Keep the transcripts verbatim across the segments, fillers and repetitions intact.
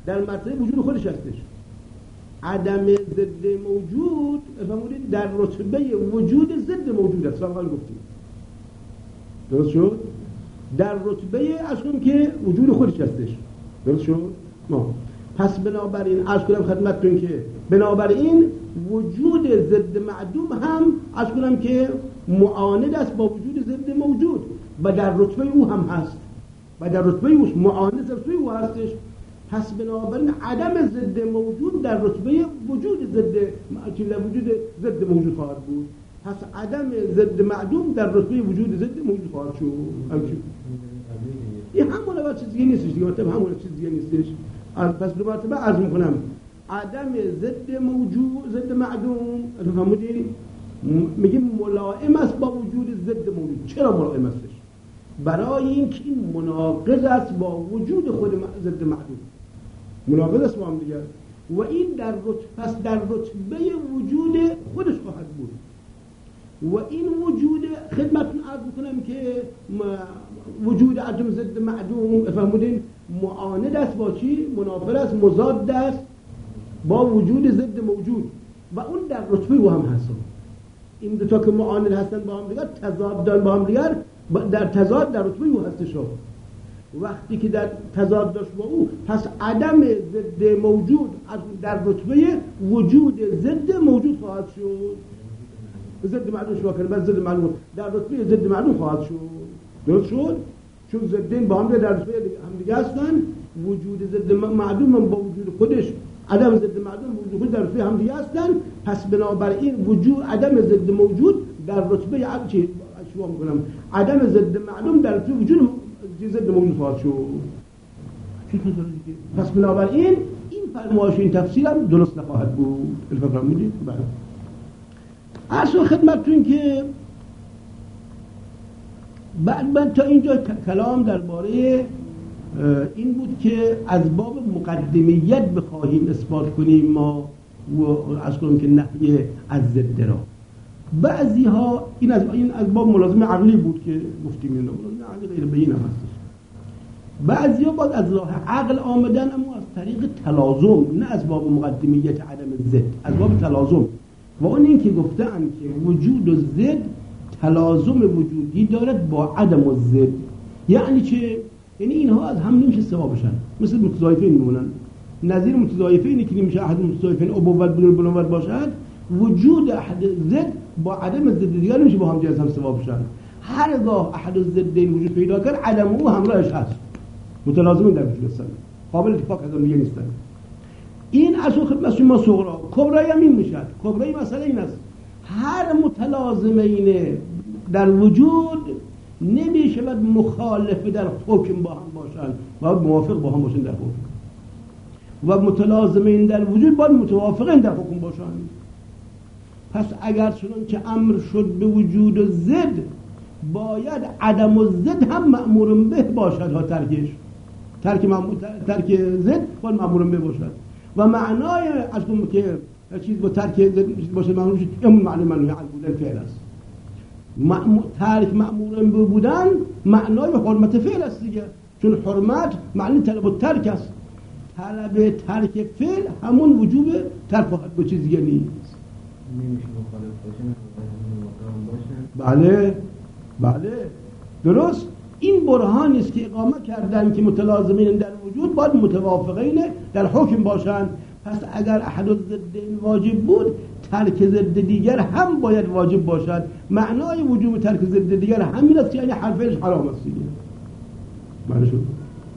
در مرتبه وجود خودش هستش. عدم ضد موجود فهمونید در رتبه وجود ضد موجود است. سابقا گفتیم درست شد؟ در رتبه اصلا که وجود خودش هستش. درست شد؟ ما پس بنابراین عرض کنم خدمتتون که بنابراین وجود ضد معدوم هم عرض کنم که معاند است با وجود ضد موجود و در رتبه او هم هست و در رتبه او معاند رتبه او هستش. پس بنابراین عدم ضد موجود در رتبه وجود ضد وجود ضد موجود خواهد بود. پس عدم ضد معدوم در رتبه وجود ضد موجود خواهد شد. این همون اول چیز دیگه نیستش دیگه، مطلب همون چیز دیگه نیستش. پس دو مرتبه عرض میکنم عدم ضد موجود ضد معدوم فهمیدین میگیم ملائم است با وجود ضد موجود. چرا ملائم استش؟ برای اینکه این مناقض است با وجود خود ضد معدوم، مناقض است با هم دیگه و این در رتبه پس در رتبه وجود خودش خواهد بود و این وجود خدمتتون عرض میکنم که وجود عدم ضد معدوم فهمیدین معاند است با چی؟ منافر است، مضاد است با وجود ضد موجود و اون در رتبه او هم هست. این دو تا که معاند هستن با هم دیگر تضاد دارن با هم دیگر در تضاد در رتبه او هستش. وقتی که در تضاد داشت با او پس عدم ضد موجود در رتبه وجود ضد موجود خواهد شد. ضد معلوم شما کنه بس ضد معلوم در رتبه ضد معلوم خواهد شد. درست شد؟ چون ضدین با هم در رتبه هم دیگه هستن. وجود ضد معلوم با وجود خودش عدم ضد معلوم وجود خودش در رتبه هم دیگه هستن. پس بنابراین وجود عدم ضد موجود در رتبه چی شما میگم عدم ضد معلوم در رتبه وجود ضد موجود خواهد شد. پس بنابراین این فرمایش این تفسیر هم درست نخواهد بود. الفکر میدید؟ بله. اصلا خدمتتون که بعد من تا اینجا کلام درباره این بود که از باب مقدمیت بخواهیم اثبات کنیم ما و از کنیم که نفی از ضد را. بعضی ها این از این از باب ملازم عقلی بود که گفتیم اینو ملازم عقلی غیر بین هم هستش. بعضی ها باید از راه عقل آمدن اما از طریق تلازم، نه از باب مقدمیت عدم ضد، از باب تلازم. و اون این که گفتن که وجود و ضد تلازم وجودی دارد با عدم و ضد. یعنی چه؟ یعنی اینها از هم نمیشه سوا بشن، مثل متضایفین میمونن. نظیر متضایفینی که نمیشه احد متضایفین ابوت بدون بلوت باشد، وجود احد ضد با عدم ضد دیگر نمیشه با هم جز هم سوا بشن. هرگاه احد ضدین وجود پیدا کرد عدم او همراهش هست، متلازمین در وجود هستن، قابل اتفاق از هم دیگه نیستن. این اصل خدمت شما صغرا. کبرایی هم این میشد. کبرایی مسئله این است هر متلازمین در وجود نمیشود مخالف در حکم با هم باشند، باید موافق با هم باشند در حکم، و متلازمین در وجود باید متوافقین در حکم باشند. پس اگر چنانچه امر شد به وجود و ضد باید عدم و ضد هم مأمور به باشد ها ترکش ترک مأمور ترک ضد باید مأمور به باشد و معنای از اون که چیز با ترک ضد باشه مأمور شد اون معنی منوی عن بودن فعل است. مأمور ترک مأمور به بودن معنای حرمت فعل است دیگه، چون حرمت معنی طلب و ترک است. طلب ترک فعل همون وجوب ترک به چیز دیگه نیست. نمیشه مخالف باشه، بله بله درست. این برهانی است که اقامه کردن که متلازمین در وجود باید متوافقین در حکم باشند. پس اگر احد الضدین واجب بود ترک ضد دیگر هم باید واجب باشد. معنای وجوب ترک ضد دیگر همین است که یعنی حرفش حرام است دیگه. معنی شد؟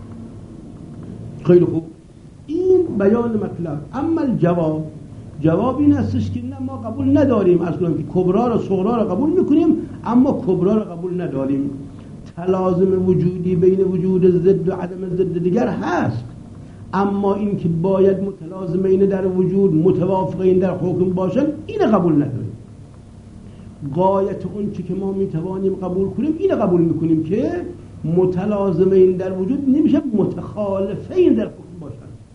خیلی خوب. این بیان مطلب. اما الجواب، جواب این استش که نه ما قبول نداریم اصلا که کبرا را صغرا را قبول میکنیم اما کبرا را قبول نداریم. تلازم وجودی بین وجود ضد و عدم ضد دیگر هست، اما این که باید متلازمین در وجود متوافقین در حکم باشن این قبول نداریم. غایت اون چی که ما میتوانیم قبول کنیم این قبول میکنیم که متلازمین در وجود نمیشه متخالفین در حکم باشن.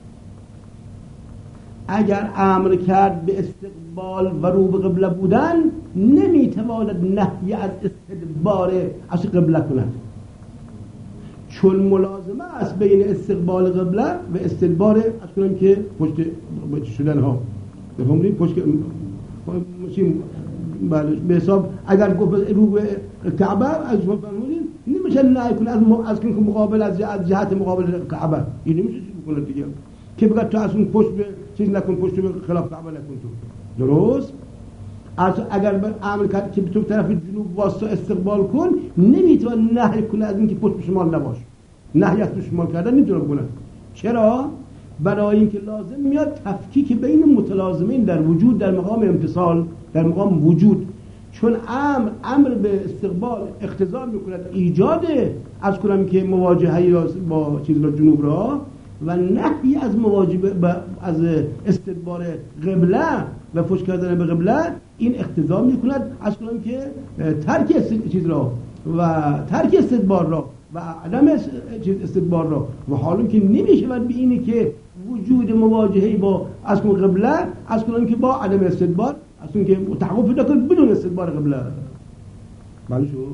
اگر امر کرد به استقبال و رو به قبله بودن نمیتواند نهی از استدبار از قبله کند، چون ملازمه است بین استقبال قبله و استدبار از کنم که پشت شدن ها بفهمید پشت ماشین بله به حساب اگر گفت رو به کعبه از فرمودین نمیشه نه کنه از از که مقابل از جهت مقابل کعبه این نمیشه بکنه دیگه که بگه تو از اون پشت به چیز نکن پشت به خلاف کعبه نکن تو درست از اگر عمل کرد که تو طرف جنوب واسه استقبال کن نمیتونه نهی کنه از اینکه پشت به شمال نباش نهی از شمال کردن نمیتونه بکنه چرا برای اینکه لازم میاد تفکیک بین متلازمین در وجود در مقام امتصال در مقام وجود چون امر امر به استقبال اقتضا میکند ایجاد از کنم که مواجهه با چیز را جنوب را و نهی از مواجهه از استدبار قبله و پشت کردن به قبله این اقتضا میکند از کنم که ترک چیز را و ترک استدبار را و عدم استدبار را و حالا که نمیشه به اینه که وجود مواجهه با از کنم قبله از کنم که با عدم استدبار از کنم که تحقق پیدا کنه بدون استدبار قبله معلوم شو؟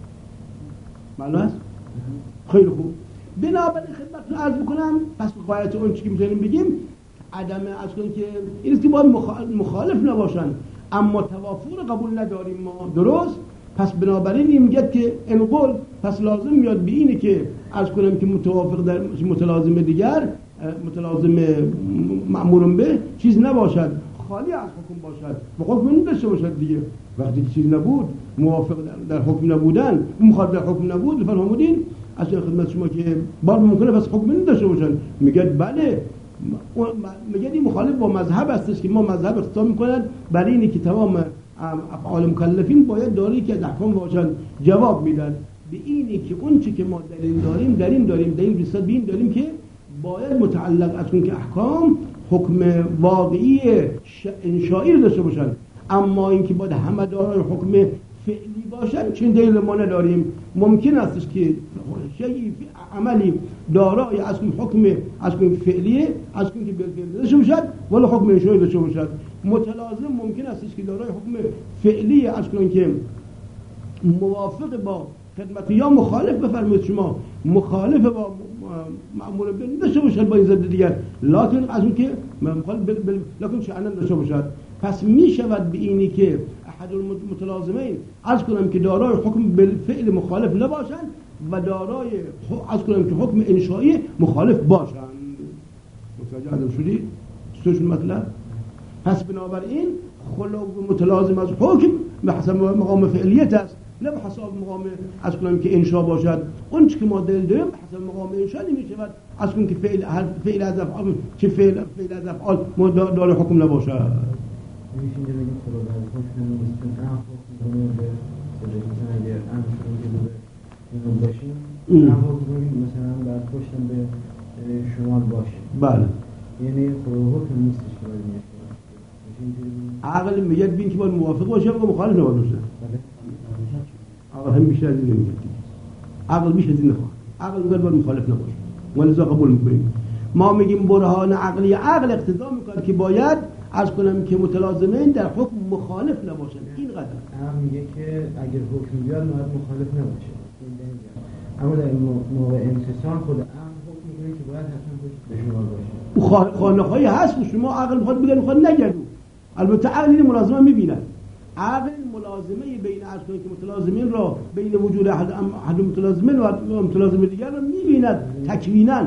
معلوم است؟ خیلی خوب بنابراین خدمتتون عرض بکنم پس قایت اون چی که میتونیم بگیم عدم از کنم که این است که باید مخالف نباشن اما توافر قبول نداریم ما درست؟ پس بنابراین این میگه که انقل پس لازم میاد به اینه که از کنم که متوافق در متلازم دیگر متلازم مأمور به چیز نباشد خالی از حکم باشد و حکم نداشته باشد دیگه وقتی که چیز نبود موافق در, در حکم نبودن مخالف در حکم نبود فرمودین از خدمت شما که بار ممکنه پس حکم نداشته باشن میگه بله میگه این مخالف با مذهب هستش که ما مذهب اختار میکنن برای اینه که تمام افعال مکلفین باید داری که از احکام باشن جواب میدن به اینی که اون چی که ما دلیل داریم در این داریم در این رسالت بین داریم که باید متعلق از اون که احکام حکم واقعی انشایی رو داشته باشن اما اینکه باید همه دارای حکم فعلی باشن چون دلیل ما نداریم ممکن استش که شیء عملی دارای از اون حکم از اون فعلیه از اون که بالفعل داشته باشد ولی حکم انشایی داشته باشد متلازم ممکن استش که دارای حکم فعلی از اون که موافق با خدمت یا مخالف بفرمایید شما مخالف با مأمور به داشته باشد با این ضد دیگر لکن از اون که مخالف بل بل لکن شأن داشته باشد پس می شود به اینی که احد المتلازمین از کنم که دارای حکم بالفعل مخالف نباشند و دارای از کنم که حکم انشایی مخالف باشند متوجه آدم شدید؟ چطورشون مطلب؟ پس بنابراین خلو متلازم از حکم به حسب مقام فعلیت است نه به حسب مقام از کنم که انشا باشد اون چی که ما دلیل داریم به حسب مقام انشا نمی شود از کنم که فعل فعل از افعال چه فعل فعل از افعال دارای حکم نباشد میشه اینجا بگیم خدا در حکم نیستن هم حکم کنیم به مثلا اگر هم شروع کنیم باشیم هم حکم کنیم مثلا در پشتم به شمال باشیم بله یعنی خدا حکم نیستش که باید میشه عقل میگه بین که باید موافق باشه و مخالف نباید باشه عقل هم بیشتر از این نمیگه عقل بیشتر از این نخواه عقل میگه باید مخالف نباشه ولذا قبول میکنیم ما میگیم برهان عقلی عقل اقتضا میکنه که باید از کنم که متلازمین در حکم مخالف نباشند این قدر هم میگه که اگر حکم بیاد باید مخالف نباشه اما در موقع امتصال خود هم حکم میکنه که باید حتما به شما باشه او خانه‌هایی هست شما عقل میخواد بگه میخواد نگردو البته عقل این ملازمه میبینه عقل ملازمه بین از کنم که متلازمین را بین وجود احد احد متلازمین و متلازم دیگر را میبیند تکوینا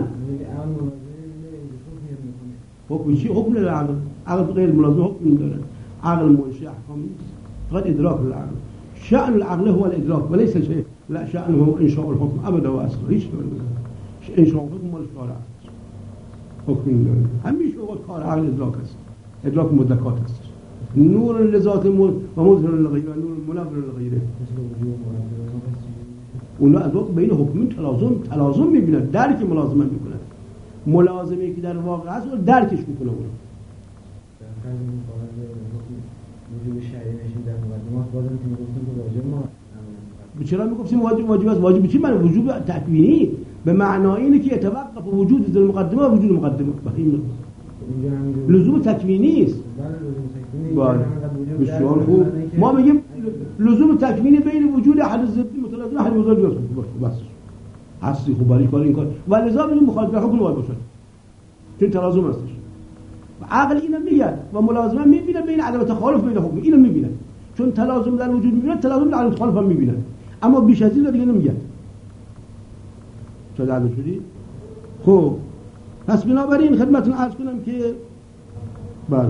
حکم چی حکم العقل عقل غیر ملازم حکم داره عقل منشأ احکام نیست فقط ادراک العقل شأن العقل هو الادراك وليس شيء لا شأن هو انشاء الحكم ابدا واصلا هیچ انشاء الحكم مال شارع حکم داره همیشه وقت کار عقل ادراک است ادراک مدرکات است نور لذات و مظهر للغیر نور منور للغیر اون از وقت بین حکم تلازم تلازم میبینن درک ملازمه میکنن ملازمه که در واقع است و درکش میکنه اون چرا میگفتیم واجب واجب است واجب چی معنی وجوب تکوینی به معنای اینه که يتوقف وجود ذل المقدمه و وجود المقدمه بخیم لزوم تکوینی است بله بسیار خوب ما میگیم لزوم تکوینی بین وجود احد ضد متلازم احد مضاد بس هستی خوب برای کار این کار و لذا میگیم مخالف حکم باید باشد چون تلازم هستش و عقل اینو میگه و ملازمه میبینه بین عدم تخالف بین حکم اینو میبینه چون تلازم در وجود میبینه تلازم در عدم تخالف هم میبینه اما بیش از این دیگه نمیگه چه درد شدی خب پس بنابراین خدمتتون عرض کنم که بله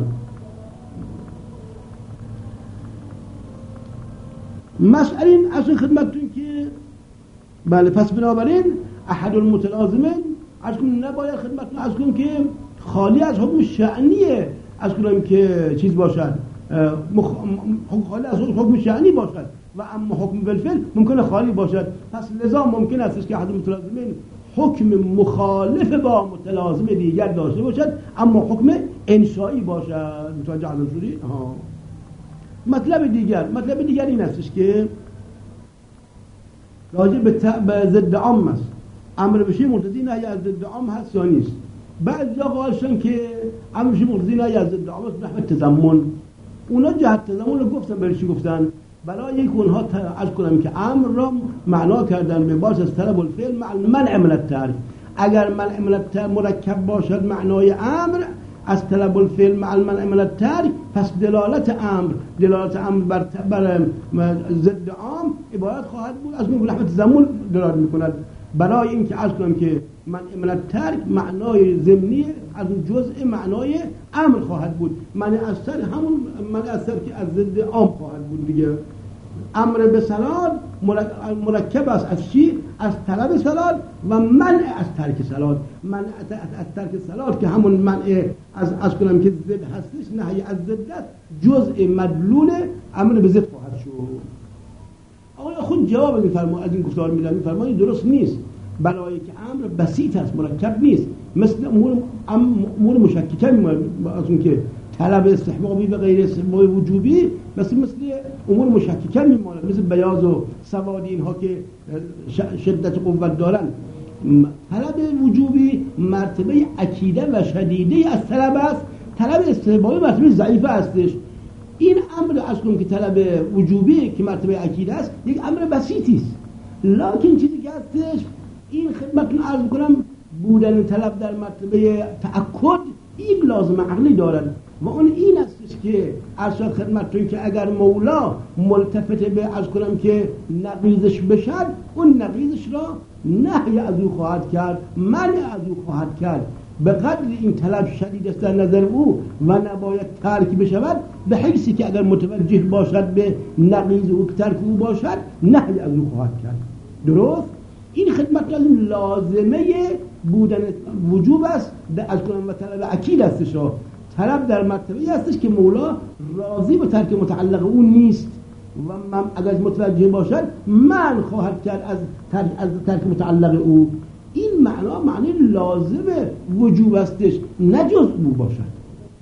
مسئله این اصل خدمتتون که بله پس بنابراین احد المتلازمین عرض کنم نباید خدمتتون عرض کنم که خالی از حکم شأنیه عرض کنم که چیز باشد مخ... خالی از حکم شأنی باشد و اما حکم بالفعل ممکنه خالی باشد پس لذا ممکن است که احد المتلازمین حکم مخالف با متلازم دیگر داشته باشد اما حکم انشایی باشد متوجه الان شدید ها مطلب دیگر مطلب دیگر این استش که راجع به, ت... به ضد عام است امر بشی مرتضی نهی از ضد عام هست یا نیست بعد جا قالشن که امر بشی مرتضی نهی از ضد عام است نحو تضمن اونا جهت تضمن رو گفتن برای چی گفتن برای یک اونها عرض کنم که امر را معنا کردن به باز از طلب الفعل مع المنع من الترک اگر منع من الترک مرکب باشد معنای امر از طلب الفعل مع المنع من الترک پس دلالت امر دلالت امر بر بر ضد عام عبارت خواهد بود از اون لحظه تضمن دلالت میکند برای اینکه عرض کنم که منع من الترک معنای ضمنی از جزء معنای امر خواهد بود معنی از تر همون معنی از تر که از ضد عام خواهد بود دیگه امر به صلات مرکب است از چی؟ از طلب صلات و منع از ترک صلات منع از ترک صلات که همون منع از از کنم که ضد هستش نهی از ضد جزء مدلول امر به ضد خواهد شد آقا خود جواب این فرما از این گفتار میدن میفرمایید درست نیست برای که امر بسیط است مرکب نیست مثل امور امور مشککه از اون که طلب استحبابی و غیر استحبابی وجوبی مثل مثل امور مشککه میماند مثل بیاض و سواد اینها که شدت قوت دارن طلب وجوبی مرتبه اکیده و شدیده از طلب است طلب استحبابی مرتبه ضعیفه هستش این امر اصلا که طلب وجوبی که مرتبه اکیده است یک امر بسیطی است لکن چیزی که هستش این خدمتتون عرض کنم بودن طلب در مرتبه تأکد این لازم عقلی دارد و اون این استش که ارشاد خدمتتون که اگر مولا ملتفت به از کنم که نقیضش بشد اون نقیضش را نهی از او خواهد کرد منع از او خواهد کرد به قدر این طلب شدید است در نظر او و نباید ترک بشود به حیثی که اگر متوجه باشد به نقیض او ترک او باشد نهی از او خواهد کرد درست؟ این خدمت لازم لازمه بودن وجوب است از کنم و طلب اکید استش طلب در مرتبه هستش که مولا راضی به ترک متعلق او نیست و من اگر متوجه باشد من خواهد کرد از ترک, از ترک متعلق او این معنا معنی لازم وجوب استش نه جز او باشد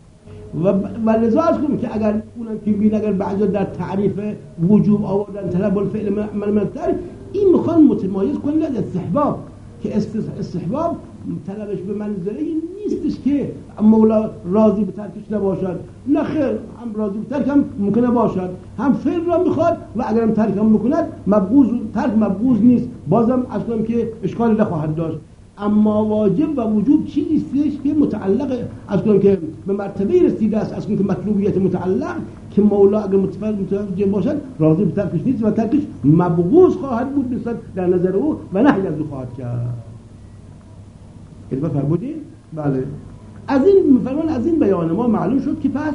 و و لذا از کنم که اگر اونم که بین اگر بعضی در تعریف وجوب آوردن طلب الفعل من من ترک این میخوان متمایز کنن از استحباب که استحباب طلبش به منزله این نیستش که مولا راضی به ترکش نباشد نه خیر هم راضی به ترک هم ممکنه باشد هم فعل را میخواد و اگر هم ترک هم بکند مبغوض ترک مبغوض نیست بازم اصلا که اشکال نخواهد داشت اما واجب و وجوب چیزی است که متعلق اصلا که به مرتبه رسیده است اصلا که مطلوبیت متعلق که مولا اگر متوجه باشد راضی به ترکش نیست و ترکش مبغوض خواهد بود نسبت در نظر او و نهی از او خواهد کرد ادبا فرمودید؟ بله از این فرمان از این بیان ما معلوم شد که پس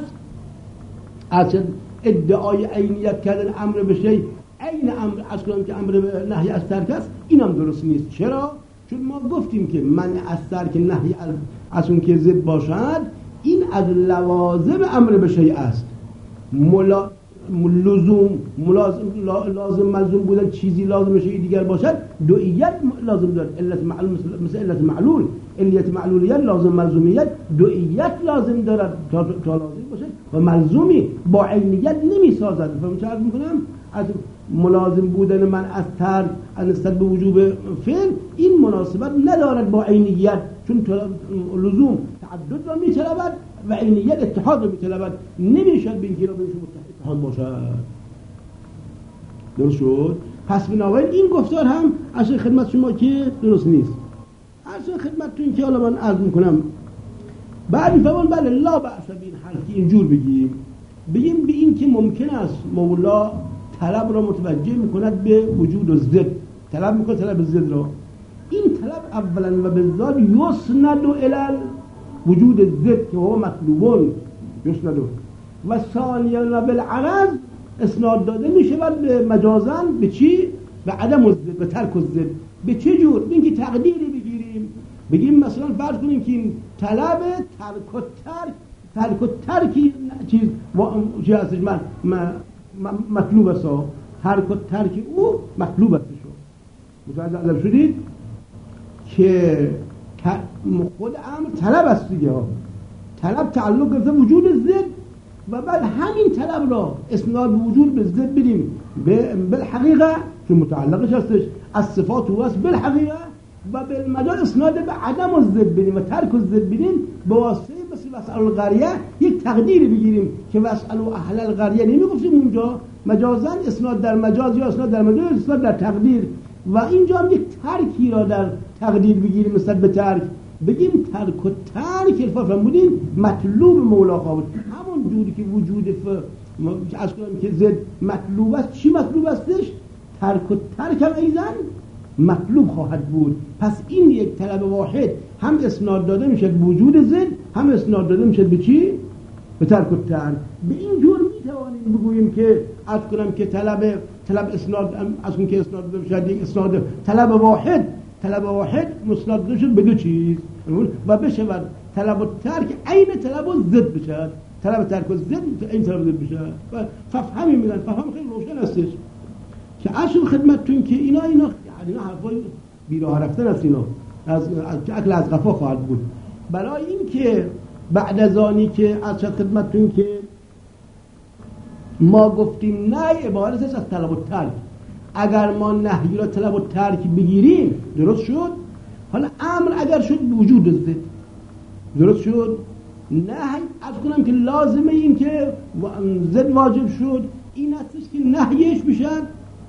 از ادعای عینیت کردن امر به شیء عین امر از کنم که امر به نهی از ترک است اینم درست نیست چرا؟ چون ما گفتیم که منع از ترک نهی از از اون که ضد باشد این از لوازم امر به شیء است ملا لزوم ملازم لازم ملزوم بودن چیزی لازم شیء دیگر باشد دوئیت لازم دارد علت معلول مثل علت معلول علت معلولیت لازم ملزومیت دوئیت لازم دارد تا, تا لازم باشد و ملزومی با عینیت نمی سازد فهم چه عرض میکنم از ملازم بودن من از ترک از نسبت به وجوب فعل این مناسبت ندارد با عینیت چون لزوم تعدد را می طلبد و عینیت اتحاد را می طلبد نمیشد به اینکه را بینشون اتحاد باشد درست شد پس بنابراین این گفتار هم اصلا خدمت شما که درست نیست. اصلا خدمتتون که حالا من عرض میکنم بعد میفهمون بله لا بأس بین حرف اینجور بگیم بگیم به این که ممکن است مولا طلب را متوجه میکند به وجود و ضد، طلب میکنه طلب ضد را، این طلب اولا و بالذات یسند الی وجود ضد که هو مطلوبون یسند و ثانیا و بالعرض اسناد داده میشود به مجازاً به چی؟ به عدم الضد، به ترک الضد. به چه جور؟ اینکه تقدیری بگیریم بگیم مثلا فرض کنیم که این طلب ترک و ترک ترک و ترکی چیز چی هستش من مطلوب است، ترک و ترک او مطلوب است. متوجه ازم شدید که خود امر طلب است دیگه، طلب تعلق گرفته وجود ضد و بعد همین طلب را اسناد به وجود به ضد بدیم بالحقیقه که متعلقش هستش از صفات و وصف بالحقیقه و بالمجال اسناد به عدم و ضد بدیم و ترک و ضد بدیم به واسطه مثل وسأل القریه یک تقدیری بگیریم که وسأل اهل القریه نمیگفتیم اونجا مجازاً اسناد در مجاز یا اسناد در مجاز اسناد در تقدیر و اینجا هم یک ترکی را در تقدیر بگیریم مثل به ترک بگیم ترک و ترک الفاظ بودیم مطلوب مولا خواهد همون جوری که وجود ف از کنم که زد مطلوب است. چی مطلوب استش؟ ترک و ترک هم ایزن مطلوب خواهد بود. پس این یک طلب واحد هم اسناد داده میشد وجود زد هم اسناد داده میشد به چی؟ به ترک و ترک. به این جور میتوانیم بگوییم که از کنم که طلب طلب اسناد از اون که اسناد داده میشد یک اسناد طلب واحد طلب واحد مسند داده شد به دو چیز و بشود طلب و ترک عین طلب و ضد بشد، طلب ترک و ضد این طلب ضد بشد. و فهمی میگن فهم خیلی روشن هستش که اصل خدمتتون که اینا اینا اینا حرفای بیراه رفتن است، اینا از عقل از قفا خواهد بود. برای این که بعد از آنی که از خدمتتون که ما گفتیم نه عبارت است از طلب و ترک، اگر ما نهی را طلب و ترک بگیریم درست شد. حالا امر اگر شد وجود زد درست شد. نهی از کنم که لازمه این که زد واجب شد این هستش که نهیش بشد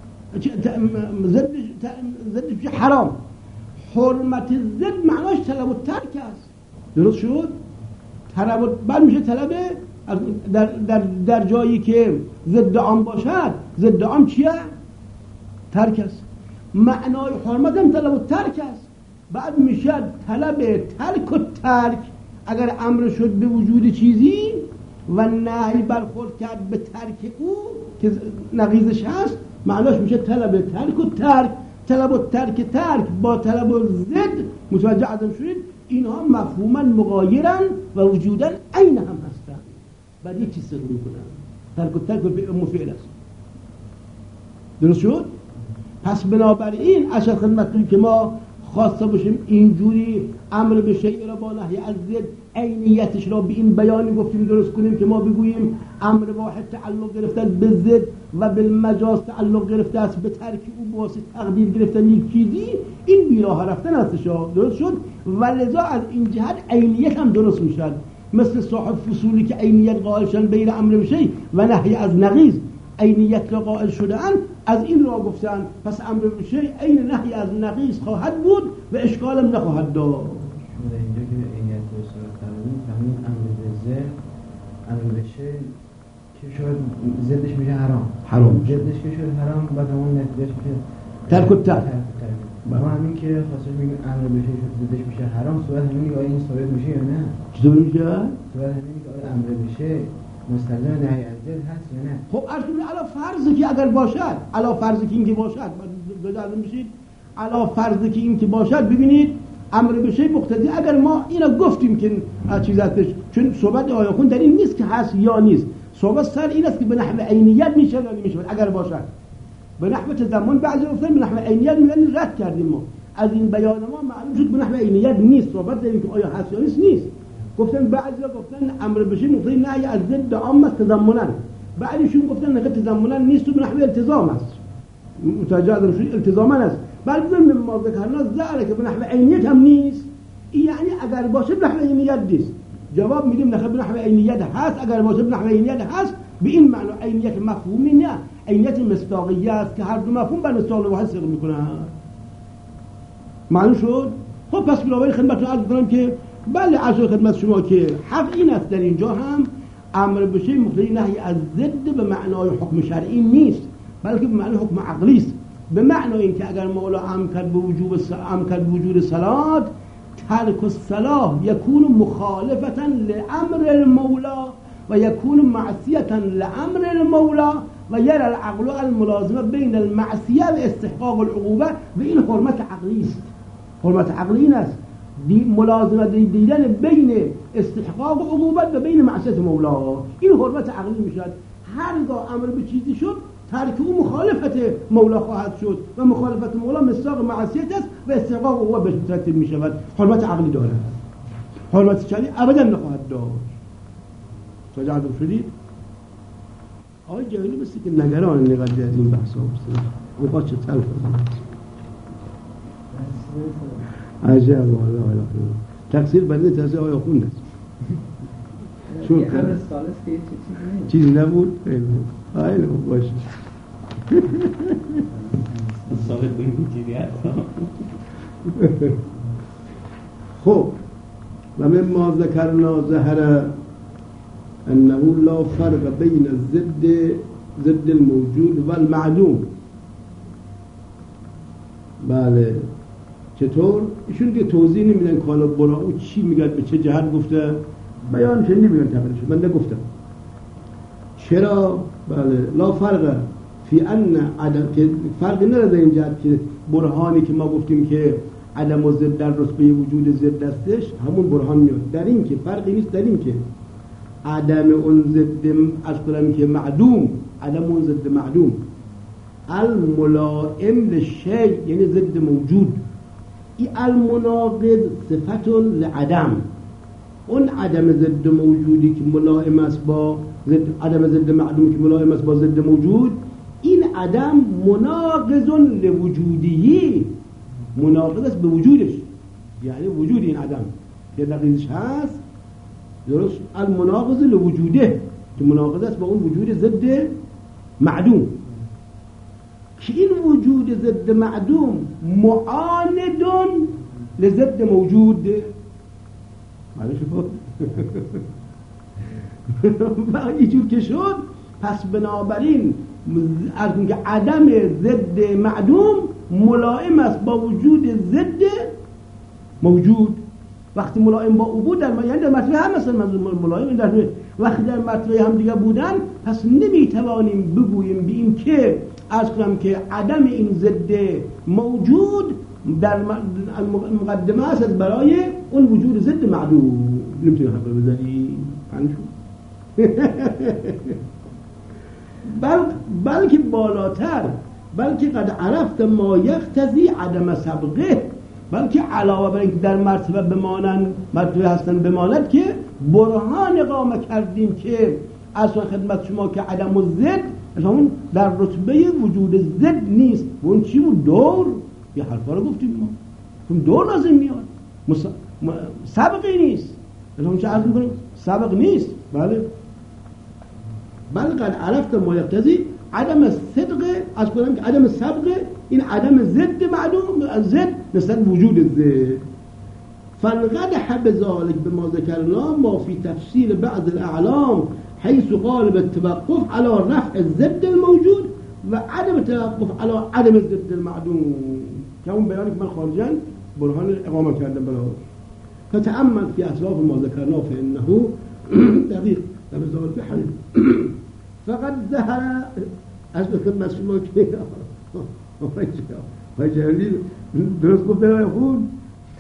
زدش زدش بشه حرام. حرمت زد معناش طلب و ترک است درست شد. طلب و بعد میشه طلب در, در, در جایی که ضد عام باشد ضد عام چیه؟ ترک است. معنای حرمت هم طلب و ترک است. بعد میشه طلب ترک و ترک اگر امر شد به وجود چیزی و نهی برخورد کرد به ترک او که نقیضش هست معناش میشه طلب ترک و ترک. طلب و ترک ترک با طلب و ضد متوجه ازم شدید اینها مفهوما مغایرن و وجودا عین هم هستن. بعد یک چیز سر میکنن ترک و ترک و مفعل است درست شد. پس بنابراین اشد خدمتتون که ما خواسته باشیم اینجوری امر به شیء را با نهی از ضد عینیتش را به این بیانی گفتیم درست کنیم که ما بگوییم امر واحد تعلق گرفته به ضد و بالمجاز تعلق گرفته است به ترک او واسه تقدیر گرفتن یک چیزی، این بیراه رفتن هستش درست شد. و لذا از این جهت عینیت هم درست میشد مثل صاحب فصولی که عینیت قائلشن بین امر به شیء و نهی از نقیض عینیت را قائل شدن از این را گفتن پس امر به شیء عین نهی از نقیض خواهد بود و اشکالم نخواهد داشت. اینجا که عینیت رو صورت کردیم فهمید امر به ضد امر به شیء که شاید ضدش میشه حرام حرام ضدش که شد حرام بعد همون نتیجهش میشه ترک و ترک. ما همین که خاصش میگیم امر به شیء شد ضدش میشه حرام صورت همین که این ثابت میشه یا نه؟ چطور میشه؟ صورت همین که امر به شیء مستلزم نهی از ضد هست یا نه؟ خب ارتون علا فرضی که اگر باشد علا فرضی که این که باشد دادم میشید علا فرضی که این که باشد ببینید امر به شیء مقتضی اگر ما اینا گفتیم که چیز هستش چون صحبت آیاخون در این نیست که هست یا نیست، صحبت سر این است که به نحو عینیت میشه یا نمیشه اگر باشد. به نحو تضمن بعضی گفتن به نحو عینیت میگن رد کردیم ما از این بیان ما معلوم شد به نحو عینیت نیست. صحبت در این که آیا هست یا نیست نیست. گفتن بعضی گفتن امر به شیء مقتضی نهی از ضد عام تضمنا، بعضیشون گفتن نه تضمنا نیست و به نحو التزام است متوجه شد التزاما است. بعد من ما ذکرنا ظاهره که به نحو عینیت هم نیست، یعنی اگر باشه به نحو عینیت نیست. جواب میدیم نه به نحو عینیت هست، اگر باشه به نحو عینیت هست به این معنا عینیت مفهومی نه، عینیت مصداقیه است که هر دو مفهوم بر مصداق واحد صدق میکنند. معلوم شد؟ خب پس بنابراین خدمتتون عرض می‌کنم که بله عرض خدمت شما که حق این است در اینجا هم امر به شیء مقتضی نهی از ضد به معنای حکم شرعی نیست، بلکه به معنای حکم عقلی است. به معنای اینکه اگر مولا امر کرد به وجوب امر کرد به وجود صلات، ترک الصلاة یکون مخالفة لامر المولا و یکون معصیة لامر المولا و یرى العقل الملازمه بین المعصیه و استحقاق العقوبه. و این حرمت عقلی است. حرمت عقلی این است، دی ملازمه دیدن بین استحقاق عقوبت و بین معصیت مولا. این حرمت عقلی میشد. هرگاه امر به چیزی شد ترک او مخالفت مولا خواهد شد و مخالفت مولا مصداق معصیت است و استحقاق عقوبت بهش مترتب می شود. حرمت عقلی دارد، حرمت شرعی ابدا نخواهد داشت. توجه شدید؟ آقای جاهلی مثل که نگران نقدر از این بحث ها بسید اوقات چه تلف عجب والله والله تقصیر بنده تحصیل آیا خون است چون چیزی نبود خیلی خیلی باشه ثابت بگیم چیزی هست. خب و مما ذکرنا ظهر انه لا فرق بین الضد ضد الموجود و المعلوم. بله چطور؟ ایشون که توضیح نمیدن کالا برا او چی میگن به چه جهت گفته بیان چه نمیگن تقریبش من نگفتم چرا. بله لا فرق فی ان عدم که فرقی نداره در این جهت که برهانی که ما گفتیم که عدم و ضد در رتبه وجود ضد هستش همون برهان میاد. در این که فرقی نیست در این که عدم اون ضد از کنم که معدوم عدم اون ضد معدوم الملائم للشیء یعنی ضد موجود ای المناقض صفت لعدم. اون عدم ضد موجودی که ملائم است با ضد عدم ضد معدوم که ملائم است با ضد موجود، این عدم مناقض لوجودی، مناقض است به وجودش، یعنی وجود این عدم که نقیضش هست درست المناقض لوجوده که مناقض است با اون وجود ضد معدوم که این وجود ضد معدوم معاند لضد موجود. معنی شد اینجور که شد پس بنابراین از اینکه عدم ضد معدوم ملائم است با وجود ضد موجود. وقتی ملائم با او بود در یعنی در مرتبه هم مثلا ملائم در وقتی در مرتبه هم دیگه بودن پس نمیتوانیم بگوییم به این که از کنم که عدم این ضد موجود در مقدمه است برای اون وجود ضد معدوم. نمیتونی حق بزنی بل بلکه بالاتر بلکه قد عرفت ما یقتضی عدم سبقه، بلکه علاوه بر اینکه در مرتبه بمانند مرتبه هستن بماند که برهان اقامه کردیم که اصلا خدمت شما که عدم و ضد اون در رتبه وجود ضد نیست. اون چی بود؟ دور. یه حرفا رو گفتیم ما اون دور لازم میاد مص... م... سبقی نیست. اون چه عرض میکنیم؟ سبق نیست. بله بل قد عرفت ما یقتضی عدم صدق از کنم که عدم سبق این عدم ضد معدوم ضد نسبت وجود ضد. فالقدح بذلك بما ذكرنا ما في تفصيل بعض الأعلام حيث قال بالتوقف على رفع الضد الموجود وعدم التوقف على عدم الضد المعدوم كون بيانك من خارجا برهان اقامه كردن بلاش. فتأمل في أسلاف ما ذكرناه فإنه دقيق در ذلك في حديث فقد ظهر أصل كلمة شما كده های جهلی درست گفت برای خون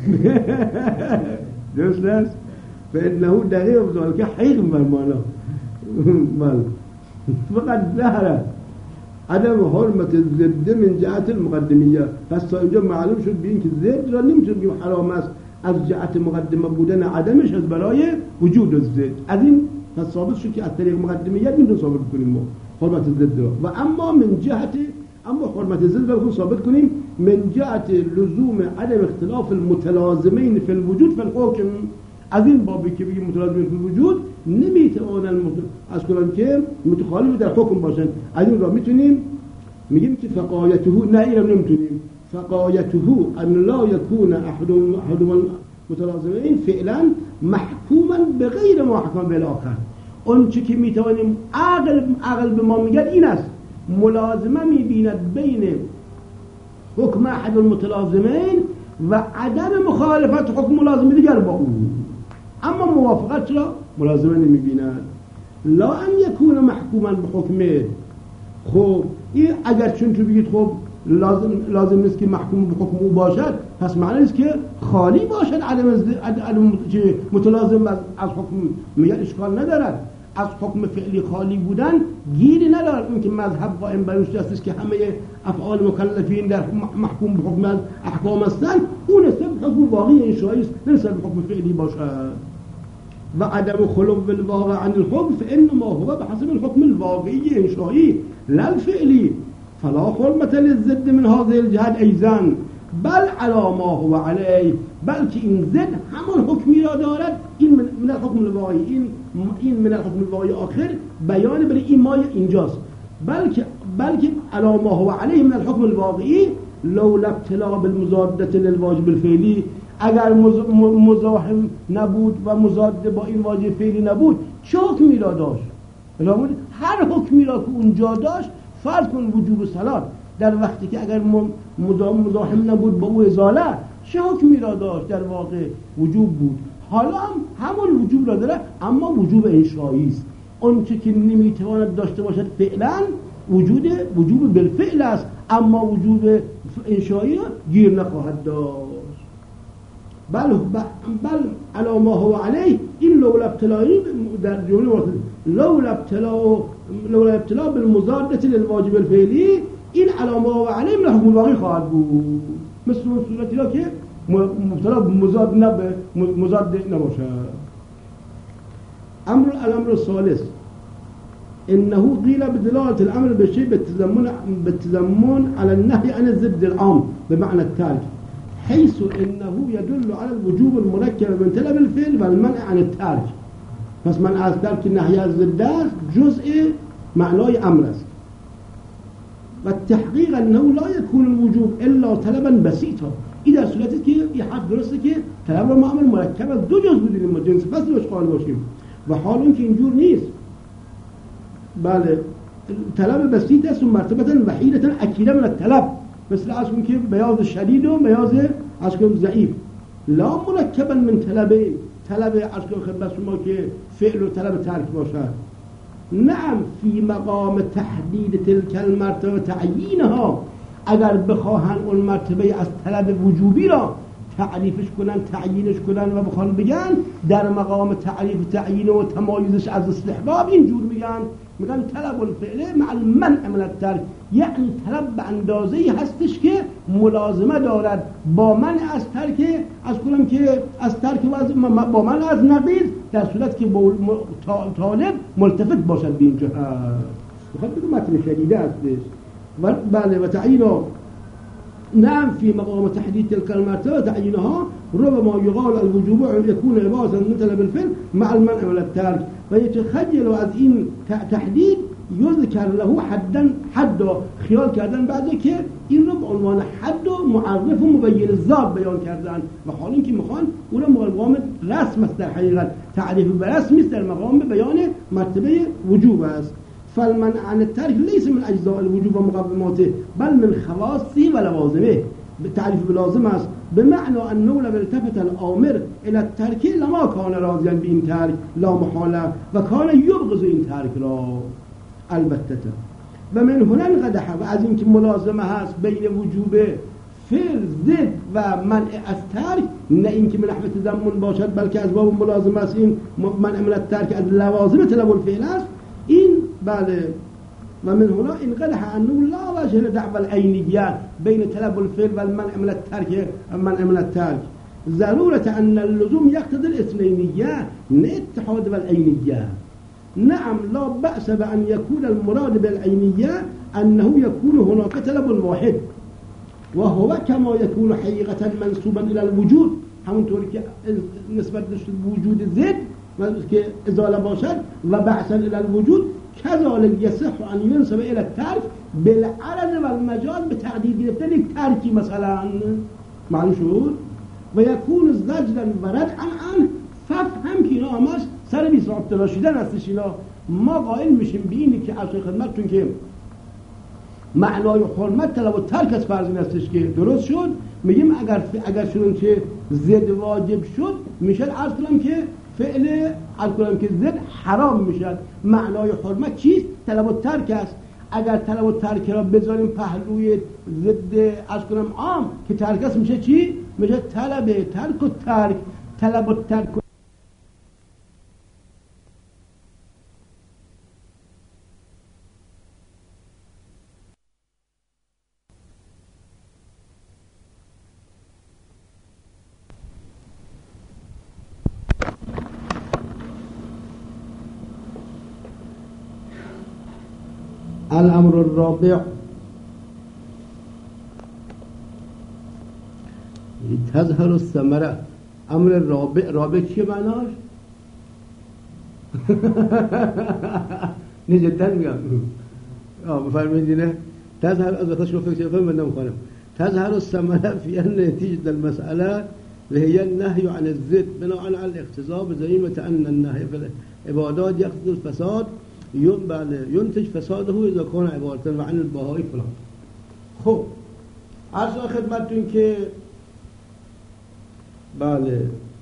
درست نیست فإنه دقیق بذلك حقیق برمانا مال فقد ظهر عدم حرمت الضد من جهت المقدمیه. پس تا اینجا معلوم شد بین که ضد را نمیتونیم بگیم حرام است از جهت مقدمه بودن عدمش از برای وجود الضد. از این پس ثابت شد که از طریق مقدمیت نمیتونیم ثابت کنیم ما حرمت الضد را. و اما من جهت اما حرمت الضد را ثابت کنیم من جهت لزوم عدم اختلاف المتلازمین فی الوجود فی الحکم. از این بابی که بگیم متلازمین فی الوجود نمیتوانن از کنن که متخالف در حکم باشن. از این را میتونیم میگیم که فقایته نه این رو نمیتونیم فقایته ان لا يكون احد احد متلازمین فعلا محکوما به غیر ما حکم بالاخر. اون چی که میتوانیم عقل عقل به ما میگه این است ملازمه میبیند بین حکم احد المتلازمین و عدم مخالفت حکم ملازم دیگر با اون، اما موافقت چرا ملازمه نمیبیند. لا ان یکون محکوما به حکمه. خب این اگر چون تو بگید خب لازم لازم نیست که محکوم به حکم او باشد، پس معنی است که خالی باشد عدم عدم متلازم از حکم، میگه اشکال ندارد. از حکم فعلی خالی بودن گیری ندارد. اون که مذهب قائم بر اون است که همه افعال مکلفین در محکوم به حکم از احکام هستند، اون است حکم واقعی انشایی است، نه حکم فعلی باشد. و عدم خلو بالواقع عن الحكم فانما هو بحسب الحكم الواقعي انشائي لا الفعلي فلا حرمة للزد من هذه الجهة ايضا بل على ما هو عليه، بلکه این زد همان حکمی را دارد. این من, من الحکم الواقعی، این این من الحکم الواقعی آخر بیان برای این مایه اینجاست. بلکه بلکه على ما هو عليه من الحكم الواقعي لولا ابتلاء بالمضادة للواجب الفعلي، اگر مزاحم نبود و مضاد با این واجب فعلی نبود چه حکمی را داشت؟ هر حکمی را که اونجا داشت، فرض کن وجوب صلات در وقتی که اگر مزاحم نبود با او ازاله، چه حکمی را داشت؟ در واقع وجوب بود. حالا هم همون وجوب را داره، اما وجوب انشایی است. اون چه که نمیتواند داشته باشد فعلا وجود وجوب بالفعل است، اما وجوب انشایی را گیر نخواهد داشت. بل بل على ما هو عليه این لولا ابتلایی در جمله لولا ابتلا لولا ابتلا بالمضادة للواجب الفعلی، این على ما هو عليه من حکم الواقعی خواهد بود، مثل اون صورتی را که مبتلا مضاد نبه مضاد نباشه. امر الامر الثالث انه قيل بدلالة الامر بالشيء بالتزمن بالتزمن على النهي عن الزد العام بمعنى التارك، حيث انه يدل على الوجوب المركب من طلب الفعل والمنع عن التارك. پس من از ترک نهی از ضد است جزء معنای امر است. و تحقیق انه لا يكون الوجوب الا طلبا بسيطا، این در صورتی که این حد درسته که طلب را ما امر مرکب از دو جز بودیم، ما جنس فصل باش قائل باشیم، و حال این که اینجور نیست. بله طلب بسیط است و مرتبتا وحیدتا اکیده من الطلب، مثل از اون که بیاض شدید و بیاض از که ضعیف. لا مرکبا من طلبه، طلب از که خدمت شما که فعل و طلب ترک باشد. نعم فی مقام تحدید تلک المرتبه تعیینها، اگر بخواهن اون مرتبه از طلب وجوبی را تعریفش کنن، تعیینش کنن و بخوان بگن در مقام تعریف تعیین و تمایزش از استحباب، اینجور میگن میگن طلب الفعل مع المنع من الترک، یعنی طلب به اندازه‌ای هستش که ملازمه دارد با منع از ترک از کنم که از ترک و با منع از نقیض، در صورت که طالب ملتفت باشد به این جهت. بخواد بگم متن شدیده هستش. و بله و تعیین نعم في مقام تحديد تلك المرتبة تعيينها ربما يقال الوجوب أن يكون عبارة من طلب الفعل مع المنع من الترك، ويتخيل از این تحدید یذکر له حدا حد خیال کردن بعد که این رو به عنوان حد و معرف و مبین ذات بیان کردن، و حال اینکه میخوان اون رو مقام رسم است، در حقیقت تعریف به رسم است، در مقام بیان مرتبه وجوب است. فالمنع عن الترك ليس من اجزاء الوجوب ومقوماته بل من خواصه ولوازمه. بالتعريف بلازم است بمعنى انه لو التفت الامر الى الترك لما كان راضيا بين ترك لا محاله وكان يبغض این ترک را البته. و من هنا انقدح، و از اینکه ملازمه هست بین وجوب فعل ضد و منع از ترک، نه اینکه من نحو تضمن باشد بلکه از باب ملازمه است، این منع من الترک از لوازم طلب الفعل است. این بله و من هنا انقدح انه لا وجه لدعوى العینیه بین طلب الفعل و المنع من الترک منع من الترک، ضرورة ان اللزوم يقتضي الاثنينيه نه اتحاد والعینیه. نعم لا بأس بأن يكون المراد بالعینیه انه يكون هناك طلب واحد وهو كما يكون حقيقة منسوبا الى الوجود، همونطور که نسبت داشت وجود ضد که ازاله باشد و بحثا الی الوجود کذالک یصح ان ينسب الی الترک بالعرض و المجال، به تقدیر گرفتن یک ترکی مثلا معلوم شد و یکون زجرا و ردعا عنه. فهم که اینا همش سر بیست رابطه راشیدن هستش. اینا ما قائل میشیم به اینی که از خدمتتون که معنای حرمت طلب و ترک از فرض این هستش که درست شد. میگیم اگر اگر شدن که زد واجب شد میشه عرض کنم که فعل عرض کنم که زد حرام میشد. معنای حرمت چیست؟ طلب و ترک است. اگر طلب و ترک را بذاریم پهلوی ضد عرض کنم عام که ترک است میشه چی؟ میشه طلب ترک و ترک. طلب و ترک الامر الرابع تظهر الثمره. امر رابع، رابع چیه معناش؟ نه جدا میگم آه بفرمایید. نه تظهر از وقت شو فکر کنم من نمیخوام. تظهر الثمره فی ان نتیجه المساله وهي النهي عن الزد بناء على الاقتضاء بزعيمة ان النهي في العبادات يقتضي الفساد ينتج فساده اذا كان عبارة عن البهاء فلان. خب عرض خدمتتون که بله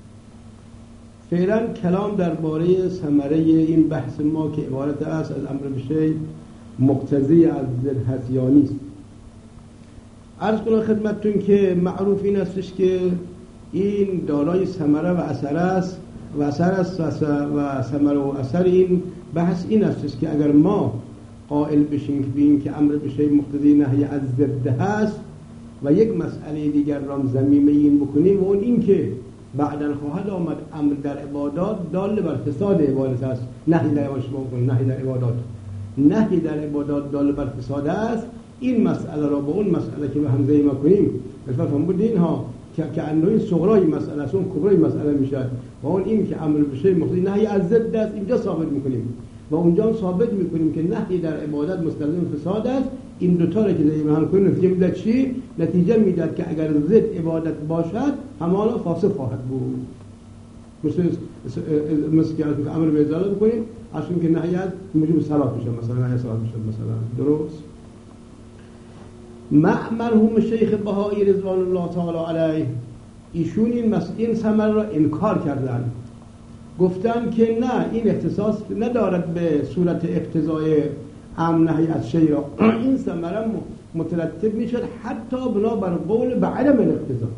فعلا کلام درباره ثمره این بحث ما که عبارت است از امر بشی مقتضی از زد هست یا نیست. عرض کنم خدمتتون که معروف این استش که این دارای ثمره و اثر است و اثر است و ثمره و اثر این بحث این استش که اگر ما قائل بشیم که بین که امر بشی مقتضی نهی از زد هست و یک مسئله دیگر را ضمیمه این بکنیم و اون این که بعداً خواهد آمد امر در عبادات دال بر فساد عبادت است. نهی در عبادات نهی در عبادات نهی در عبادات دال بر فساد است. این مسئله را با اون مسئله که به هم ضمیمه کنیم بفهم بودین ها که که انوی صغرای مسئله است اون کبرای مسئله میشه و اون این که امر بشه مقتضی نهی از ضد است اینجا ثابت میکنیم و اونجا ثابت میکنیم که نهی در عبادت مستلزم فساد است. این دو تا را که ضمیمه هم کنیم نتیجه میداد چی؟ نتیجه میداد که اگر ضد عبادت باشد همانا فاسد خواهد بود. مثل مثل که امر به ازاله بکنیم اصلا که نهی از موجب صلات میشه مثلا نهی صلات میشه مثلا درست. مرحوم شیخ بهایی رضوان الله تعالی علیه ایشون این مسئله ثمره را انکار کردن، گفتن که نه این اختصاص ندارد به صورت اقتضای امر نهی از شی را. این ثمره مترتب میشد حتی بنا بر قول به عدم الاقتضا.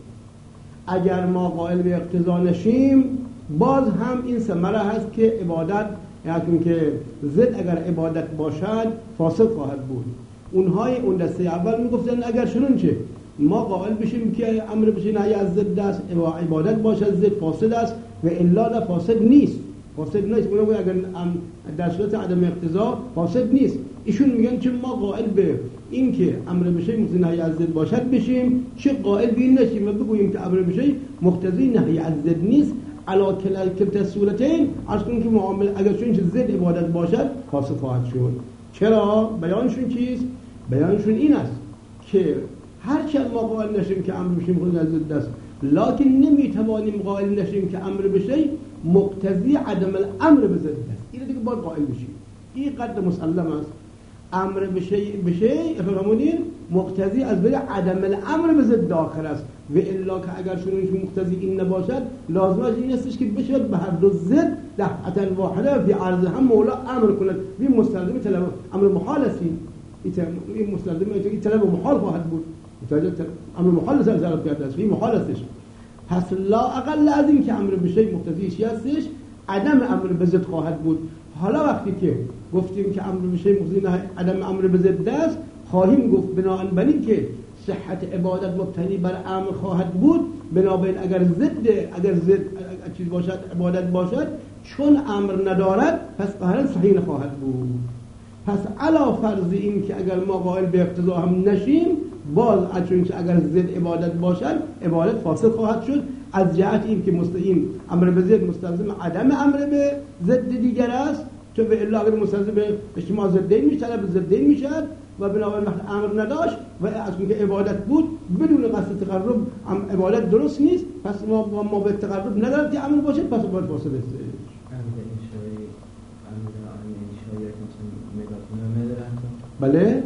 اگر ما قائل به اقتضا نشیم باز هم این ثمره هست که عبادت یعنی که ضد اگر عبادت باشد فاسد خواهد بود. اونهای اون دسته اول میگفتن اگر شنون چه ما قائل بشیم که امر بشه نهی از ضد است عبادت باشد ضد فاسد است و الا نه فاسد نیست فاسد نیست اونم اگر در صورت عدم اقتضا فاسد نیست. ایشون میگن چه ما قائل به این که امر بشه مقتضی نهی از ضد باشد بشیم چه قائل به این نشیم و بگوییم که امر بشه مقتضی نهی از ضد نیست. علا کلتا صورتین از کنیم که معامل اگر چون ضد عبادت باشد فاسد خواهد شد. چرا؟ بیانشون چیست؟ بیانشون این است که هرچند ما قائل نشیم که امر بشه مقتضی از ضد است لکن نمیتوانیم قائل نشیم که امر بشه مقتضی عدم الامر به ضد است. این دیگه باید قائل بشیم. این قدر مسلم است. امر بشه بشه فهمونین مقتضی از بین عدم الامر به ضد داخل است و الا که اگر شنونش مقتضی این نباشد لازمش این استش که بشه به هر دو ضد دفعه واحده فی عرض هم مولا امر کند. این مستلزم طلب امر محال است. این مستلزم این طلب محال خواهد بود. متوجه امر محال است طلب کرده است. این محال استش. پس لا اقل از این که امر بشه مقتضی چی هستش عدم امر به ضد خواهد بود. حالا وقتی که گفتیم که امر بشه مقتضی عدم امر به ضد است خواهیم گفت بناء بر این که صحت عبادت مبتنی بر امر خواهد بود بنابراین اگر ضد اگر ضد چیز باشد عبادت باشد چون امر ندارد پس قهرا صحیح خواهد بود. پس علا فرض این که اگر ما قائل به اقتضا هم نشیم باز چون که اگر ضد عبادت باشد عبادت فاسد خواهد شد، از جهت این که مستقیم امر به ضد مستلزم عدم امر به ضد دیگر است، چون به الا اگر مستلزم به اجتماع ضدین میشه به ضدین میشد و بنابراین وقت امر نداشت و از اینکه عبادت بود بدون قصد تقرب عبادت درست نیست، پس ما ما به تقرب ندارد که امر باشه، پس باید فاسد است. بله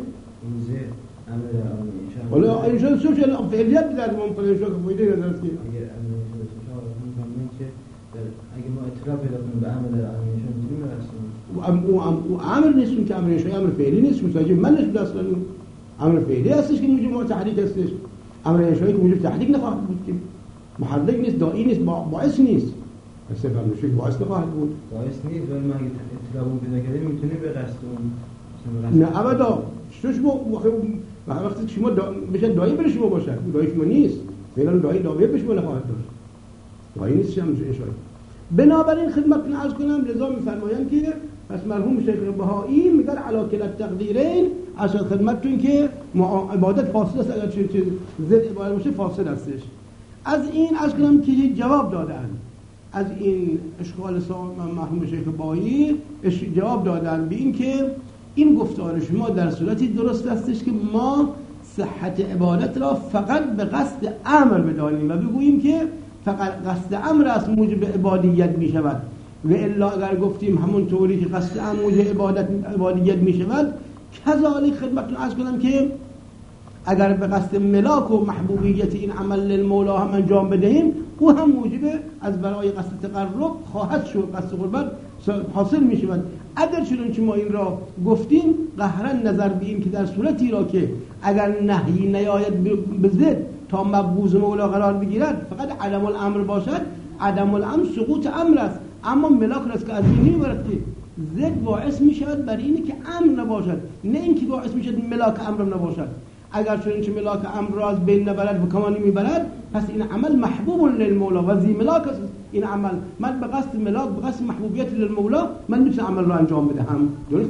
ولی انشاء شو شو فعلیت در ممکن شو که فایده نداره که اگر امر شو میگم که اگه ما اطلاع پیدا کنیم به امر انشاء میتونیم برسیم. و امر نیست که امر شو امر فعلی نیست، متوجه من نیست اصلا امر فعلی هستش که موجب تحریک هستش. امر انشایی که موجب تحریک نخواهد بود که محرک نیست، داعی نیست، باعث نیست. پس امر شو باعث نخواهد بود. باعث نیست ولی ما اگه اطلاع پیدا کردیم میتونیم به قصد اون نه ابدا. شو شما وقتی شما بشه دایی برای شما باشد، دایی شما نیست، فعلا دایی داویه به شما نخواهد داشت، دایی نیست شما انشایی. بنابراین خدمتتون عرض کنم لذا میفرمایند که پس مرحوم شیخ بهایی میگن علی کلا التقدیرین، از خدمتتون که عبادت فاسد است، اگر چه ضد عبادت باشه فاسد استش. از این عرض کنم که جواب دادن، از این اشکال مرحوم شیخ بهایی جواب دادن به این که این گفتار شما در صورتی درست استش که ما صحت عبادت را فقط به قصد امر بدانیم و بگوییم که فقط قصد امر است موجب عبادیت می شود، و الا اگر گفتیم همون طوری که قصد امر موجب عبادت عبادیت می شود، کذالک خدمتتون عرض کنم که اگر به قصد ملاک و محبوبیت این عمل للمولا هم انجام بدهیم او هم موجب از برای قصد تقرب خواهد شد، قصد قربت حاصل می شود. اگر چنانچه ما این را گفتیم قهرا نظر بیم که در صورتی را که اگر نهی نیاید به ضد تا مبغوض مولا قرار بگیرد فقط عدم الامر باشد، عدم الامر سقوط امر است، اما ملاک را که از این نمیبرد که ضد باعث می شود برای اینه که امر نباشد، نه اینکه باعث می شود ملاک امر نباشد. اگر چنانچه ملاک امر را از بین نبرد و کمانی میبرد پس این عمل محبوب للمولا و ذی ملاک است. این عمل من به قصد ملاک به قصد محبوبیت للمولا من میتونم عمل را انجام بدهم. درست؟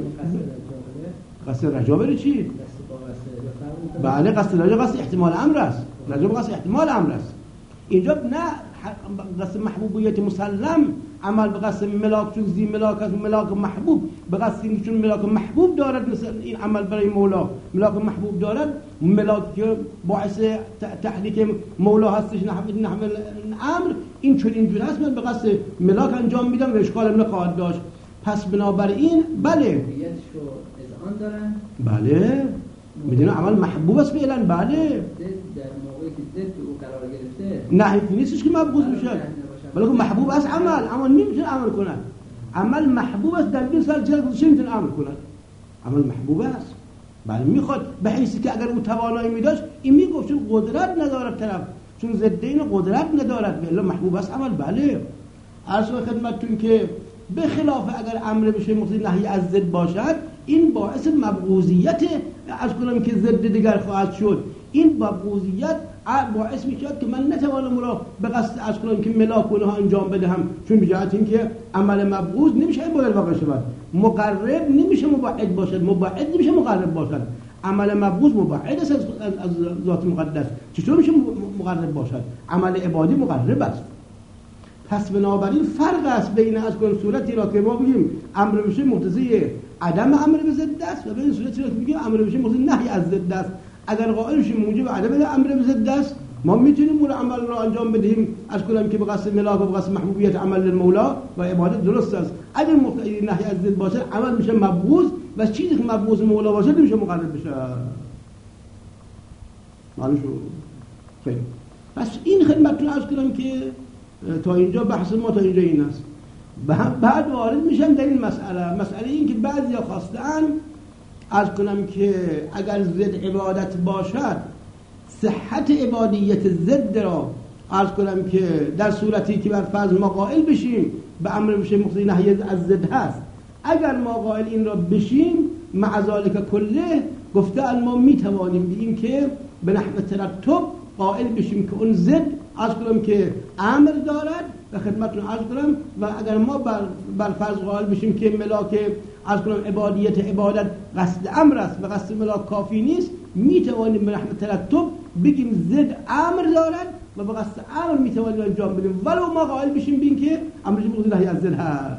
قصد رجا بره چی؟ بله قصد رجا قصد احتمال امر است، رجا قصد احتمال امر است. اینجا نه قصد محبوبیت مسلم، عمل به قصد ملاک چون زی ملاک است، ملاک محبوب به قصد این چون ملاک محبوب دارد، مثل این عمل برای مولا ملاک محبوب دارد، ملاک باعث تحریک مولا هستش نحو نحو امر، این چون اینجور هست من به قصد ملاک انجام میدم و اشکال من خواهد داشت. پس بنابراین بله بله میدونه عمل محبوب است فعلا، بله در موقعی که ضد او قرار گرفته نه نیستش که مبغوض بشه، ولی محبوب است عمل، اما نمیتونه عمل کنه. عمل محبوب است در این سال چه چه میتونه عمل کنه؟ عمل محبوب است بله میخواد به حیثی که اگر او توانایی میداشت این میگفت چون قدرت ندارد طرف، چون ضدین قدرت ندارد، ولی محبوب است عمل. بله عرض خدمتتون که به خلاف اگر امر بشه مقتضی نهی از ضد باشد این باعث مبغوضیت از کنم که ضد دیگر خواهد شد. این مبغوضیت باعث میشود که من نتوانم را به قصد از کنم که ملاک اونها انجام بدهم، چون به جهت اینکه عمل مبغوض نمیشه باید واقع شود، مقرب نمیشه مبعد باشد، مبعد نمیشه مقرب باشد. عمل مبغوض مبعد است از ذات مقدس، چطور میشه مقرب باشد؟ عمل عبادی مقرب است. پس بنابراین فرق است بین از کن صورتی را که ما بگیم امر بشه مقتضی عدم امر به ضد است و بین صورتی را که بگیم امر بشه مقتضی نهی از ضد است. اگر قائل شیم موجب عدم امر به ضد است ما میتونیم اون عمل را انجام بدهیم از کنیم که به قصد ملاک و به قصد محبوبیت عمل للمولا و عبادت درست است. اگر مقتضی نهی از ضد باشه عمل میشه مبغوض و چیزی که مبغوض مولا باشه نمیشه مقرب بشه. معلوم شد؟ خیلی پس این خدمتتون عرض کنم که تا اینجا بحث ما تا اینجا این است. بعد وارد میشم در این مسئله، مسئله این که بعضی خواستن عرض کنم که اگر ضد عبادت باشد صحت عبادیت ضد را عرض کنم که در صورتی که بر فرض ما قائل بشیم به امر بشه مقتضی نهی از ضد هست، اگر ما قائل این را بشیم مع ذالک کله گفتن ما میتوانیم به این که به نحو ترتب قائل بشیم که اون ضد عرض کنم که امر دارد و خدمتتون عرض کنم و اگر ما بر, بر فرض قائل بشیم که ملاک عرض کنم عبادیت عبادت قصد امر است و قصد ملاک کافی نیست، میتوانیم به نحو ترتب بگیم زد امر دارد و به قصد امر میتوانیم انجام بدیم ولو ما قائل بشیم بین که امر مقتضی نهی از زد هست.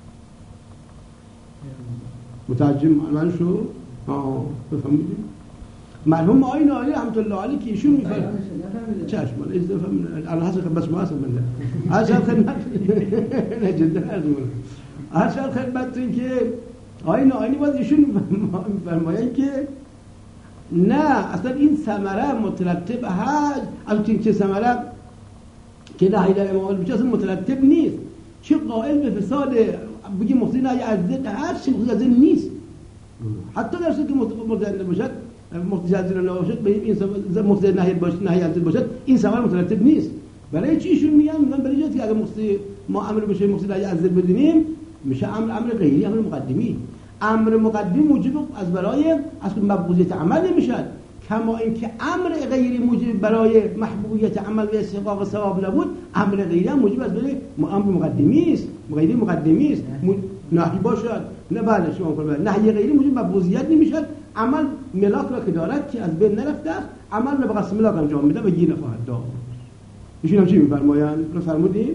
مترجم من شو آه بفهمید مرحوم آقای نالی رحمت الله علیه که ایشون میفرمایند چشم من اجازه بفرمایید الان حسن بس ما هستم من عرض خدمت نه جدا عرض عرض خدمتتون که آقای نالی باز ایشون میفرمایند که نه اصلا این ثمره مترتب هست از این چه ثمره که نهی در امام بشه اصلا مترتب نیست، چه قائل به فساد بگی مقتضی نهی از ضد هست چه مقتضی از ضد نیست، حتی در صورتی که مقتضی باشد مقتضی از ضد نباشد به این مقتضی نهی باشه نهی از ضد باشد این ثمره مترتب نیست. برای چی ایشون میگن میگن برای اینکه اگه مقتضی ما امر بشه مقتضی نهی از ضد بدونیم میشه امر امر غیری امر مقدمی. امر مقدم موجب از برای اصل مبغوضیت عمل نمیشد، کما اینکه امر غیری موجب برای محبوبیت عمل و استحقاق ثواب نبود، امر غیری هم موجب از برای امر مقدمی است، غیری مقدمی است. نهی باشد نه بله شما فرمایید نهی غیری موجب مبغوضیت نمیشد، عمل ملاک را که دارد که از بین نرفته است عمل را به قصد ملاک انجام میده و گیر نخواهد داد. ایشون هم چی میفرمایند؟ رو فرمودین؟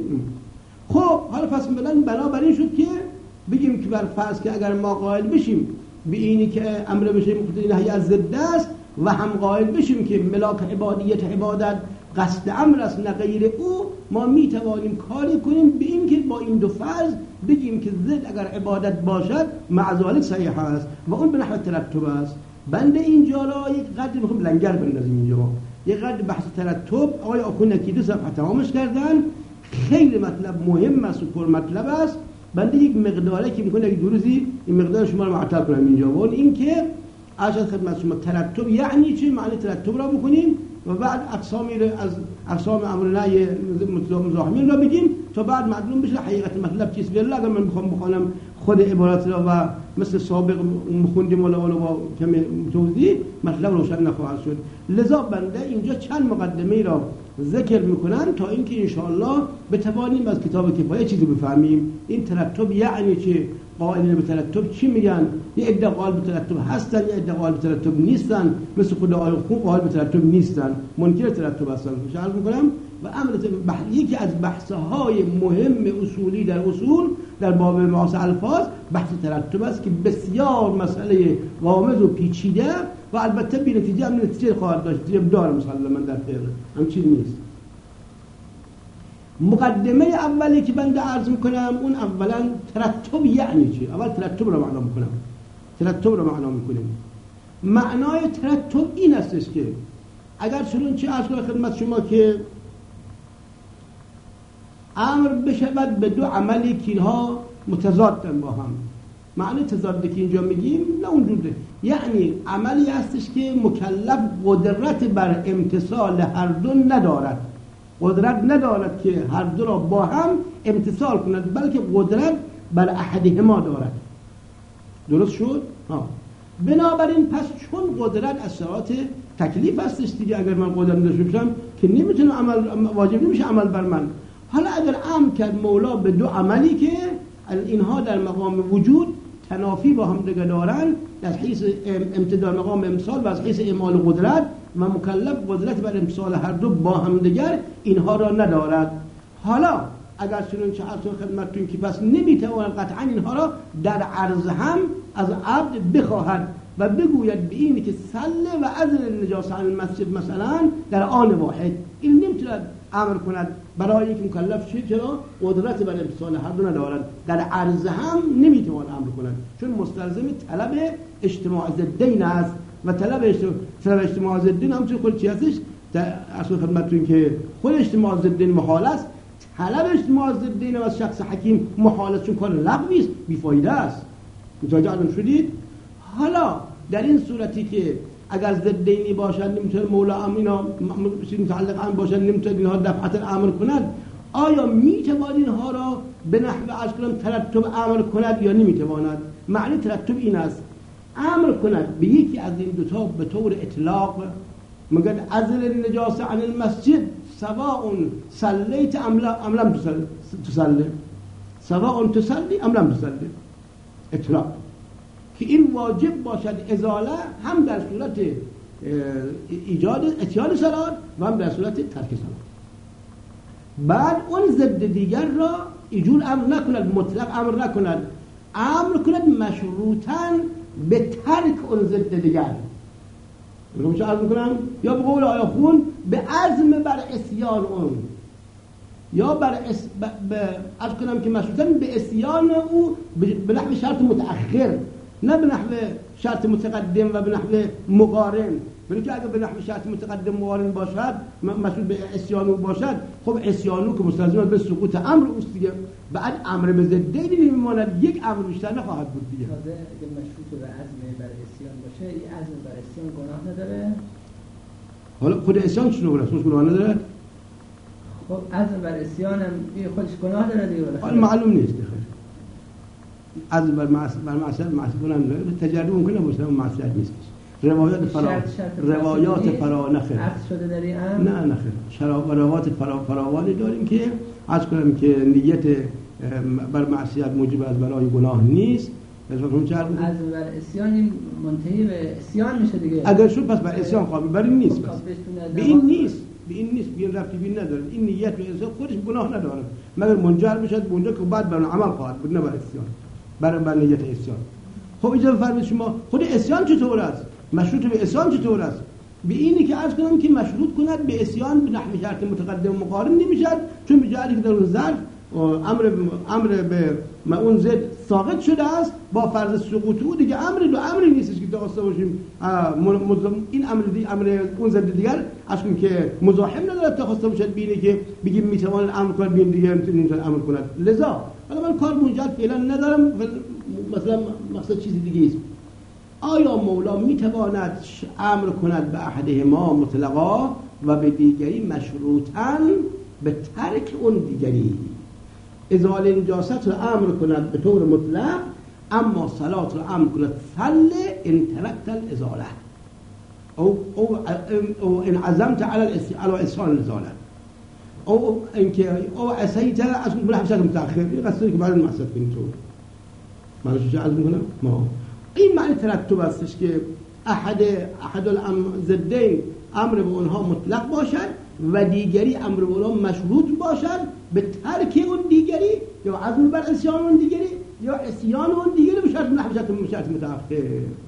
خب حالا پس بنابراین شد که بگیم که بر فرض که اگر ما قائل بشیم به اینی که امر بشه مقتضی نهی از ضد است و هم قائل بشیم که ملاک عبادیت عبادت قصد امر است نه غیر او، ما می توانیم کاری کنیم به این که با این دو فرض بگیم که ضد اگر عبادت باشد مع ذلک صحیح است و اون به نحو ترتب است. بنده اینجا را یک قدر میخوام لنگر بندازیم اینجا، یک قدر بحث ترتب آقای آخوندی دو صفحه تمامش کردن، خیلی مطلب مهم است و پر مطلب است. بنده یک مقداره که میکنه یک دو روزی این مقدار شما رو معطل کنم اینجا، و این که عشان خدمت شما ترتب یعنی چه، معنی ترتب را بکنیم و بعد اقسامی رو از اقسام امر نهی مزاحمین را بگیم تا بعد معلوم بشه حقیقت مطلب چیست. والله اگر من بخوام بخونم خود عبارات را و مثل سابق مخوندیم ولا ولا با کم توضیح مطلب روشن نخواهد شد. لذا بنده اینجا چند مقدمه را ذکر میکنن تا اینکه انشاءالله بتوانیم از کتاب کفایه چیزی بفهمیم. این ترتب یعنی چه، قائلین به ترتب چی میگن، یه عده قائل به ترتب هستن یه عده قائل به ترتب نیستن، مثل خود آقای خوب قائل به ترتب نیستن، منکر ترتب هستن. شرح میکنم و امر یکی از بحث‌های مهم اصولی در اصول در باب معاص الفاظ بحث ترتب است که بسیار مسئله غامض و پیچیده و البته بی نتیجه هم نتیجه خواهد داشت، داره مسلما در فقه همچین نیست. مقدمه اولی که بنده عرض میکنم اون اولا ترتب یعنی چی. اول ترتب رو معنا میکنم، ترتب رو معنا میکنیم. معنای ترتب این استش که اگر چون چه عرض کنم خدمت شما که امر بشود به دو عملی که اینها متضادن با هم، معنی تضاد که اینجا میگیم نه اونجوره، یعنی عملی هستش که مکلف قدرت بر امتثال هر دو ندارد، قدرت ندارد که هر دو را با هم امتثال کند، بلکه قدرت بر احدهما دارد. درست شد؟ ها. بنابراین پس چون قدرت از شرایط تکلیف هستش دیگه، اگر من قدرت نداشته باشم که نمیتونم عمل، واجب نمیشه عمل بر من. حالا اگر امر کرد مولا به دو عملی که اینها در مقام وجود تنافی با هم دیگه دارن، از حیث امتداد مقام امثال و از حیث اعمال قدرت و مکلف قدرت بر امثال هر دو با هم دیگر اینها را ندارد. حالا اگر چنانچه عرض خدمتتون که پس نمیتواند قطعا اینها را در عرض هم از عبد بخواهد و بگوید به اینی که سله و ازل نجاسه عن المسجد مثلا در آن واحد، این نمیتواند امر کند برای اینکه مکلف شد چرا قدرت بر امثال هر دو ندارد، در عرض هم نمیتواند امر کند چون مستلزم طلب اجتماع ضدین است و طلب اجتماع, طلب اجتماع ضدین هم چون خود چی هستش اصلا خدمتتون که خود اجتماع ضدین محال است، طلب اجتماع ضدین و از شخص حکیم محال است چون کار لغوی است، بیفایده است. متوجه الان شدید؟ حالا در این صورتی که اگر ضدینی باشد نمیتونه مولا امینا متعلق هم باشد نمیتونه اینها دفعتا امر کند، آیا میتواند اینها را به نحو اشکال ترتب امر کند یا نمیتواند؟ معنی ترتب این است امر کند به یکی از این دو تا به طور اطلاق، مگر ازل نجاسه عن المسجد سواء صلیت ام لم تصلی، سواء تصلی ام لم تصلی، اطلاق که این واجب باشد ازاله هم در صورت ایجاد اتیان صلات و هم در صورت ترک صلات. بعد اون ضد دیگر را ایجور امر نکند، مطلق امر نکند، امر کند مشروطاً به ترک اون ضد دیگر. میگم چه عرض میکنم؟ یا به قول آیا خون به عزم بر اسیان اون، یا بر اس... ب... ب... عرض کنم که مشروطاً به اسیان او به نحو شرط متأخر، نه به نحو شرط متقدم و به نحو مقارن. ولی که اگر به نحو شرط متقدم مقارن باشد، مسئول به اسیان او باشد، خب اسیان او که مستلزم به سقوط امر اوست دیگه. بعد امر به ضدی میماند، یک امر بیشتر نخواهد بود دیگه. تازه اگه مشروط به عزم بر اسیان باشه، این عزم بر اسیان گناه نداره؟ حالا خود اسیان چطور است؟ گناه نداره؟ خب عزم بر اسیان هم خودش گناه داره دیگه. حالا معلوم نیست دیگه. عزم بر معصیت بر معصیت معصیت تجربه ممکنه باشه، اما معصیت نیست. روایات فرا روایات فرا نخیر عکس شده در این امر؟ نه نخیر. روایات فرا فراوانی داریم که عرض کنم که نیت بر معصیت موجب از برای گناه نیست. عزم بر اسیان منتهی به اسیان میشه دیگه. اگر شد پس بر اسیان قابل بر این نیست، بس به این نیست، به این نیست، به این رفتی بین نداره. این نیت به اسیان خودش گناه نداره، مگر منجر بشه به اونجا که بعد بر عمل خواهد بود، نه بر اسیان، بر بر نیت اسیان. خب اجازه بفرمایید شما خود اسیان چطور است؟ مشروط به اسیان چطور است؟ به اینی که عرض کنم که مشروط کند به اسیان به نحو شرط متقدم مقارن نمیشد، چون به جهتی که در اون ظرف امر امر به اون ضد ساقط شده است، با فرض سقوط او دیگه امر دو امری نیستش که داشته باشیم. این امر دی امر اون ضد دیگر اصلا که مزاحم نداره تا خواسته باشد بینه که بگیم میتواند امر کنه، بین دیگه نمیتونه امر کنه. لذا حالا من کار منجر فعلا ندارم، مثلا مقصد چیزی دیگه است. آیا مولا میتواند امر کند به احدهما مطلقا و به دیگری مشروطاً به ترک اون دیگری؟ ازاله نجاست رو امر کند به طور مطلق، اما صلات رو امر کند صل ان ترکت الازاله او او او ان عزمت على على اسان الازاله او اینکه او عصیت از اون بحث متأخر. این قصدی که بعد مقصد کنیم تو من چه عرض میکنم؟ ما این معنی ترتب استش که احد احد الزدین امر به اونها مطلق باشد و دیگری امر به اونها مشروط باشد به ترک اون دیگری، یا عزم بر اسیان اون دیگری، یا اسیان اون دیگری به شرط نحوشت شرط متأخر.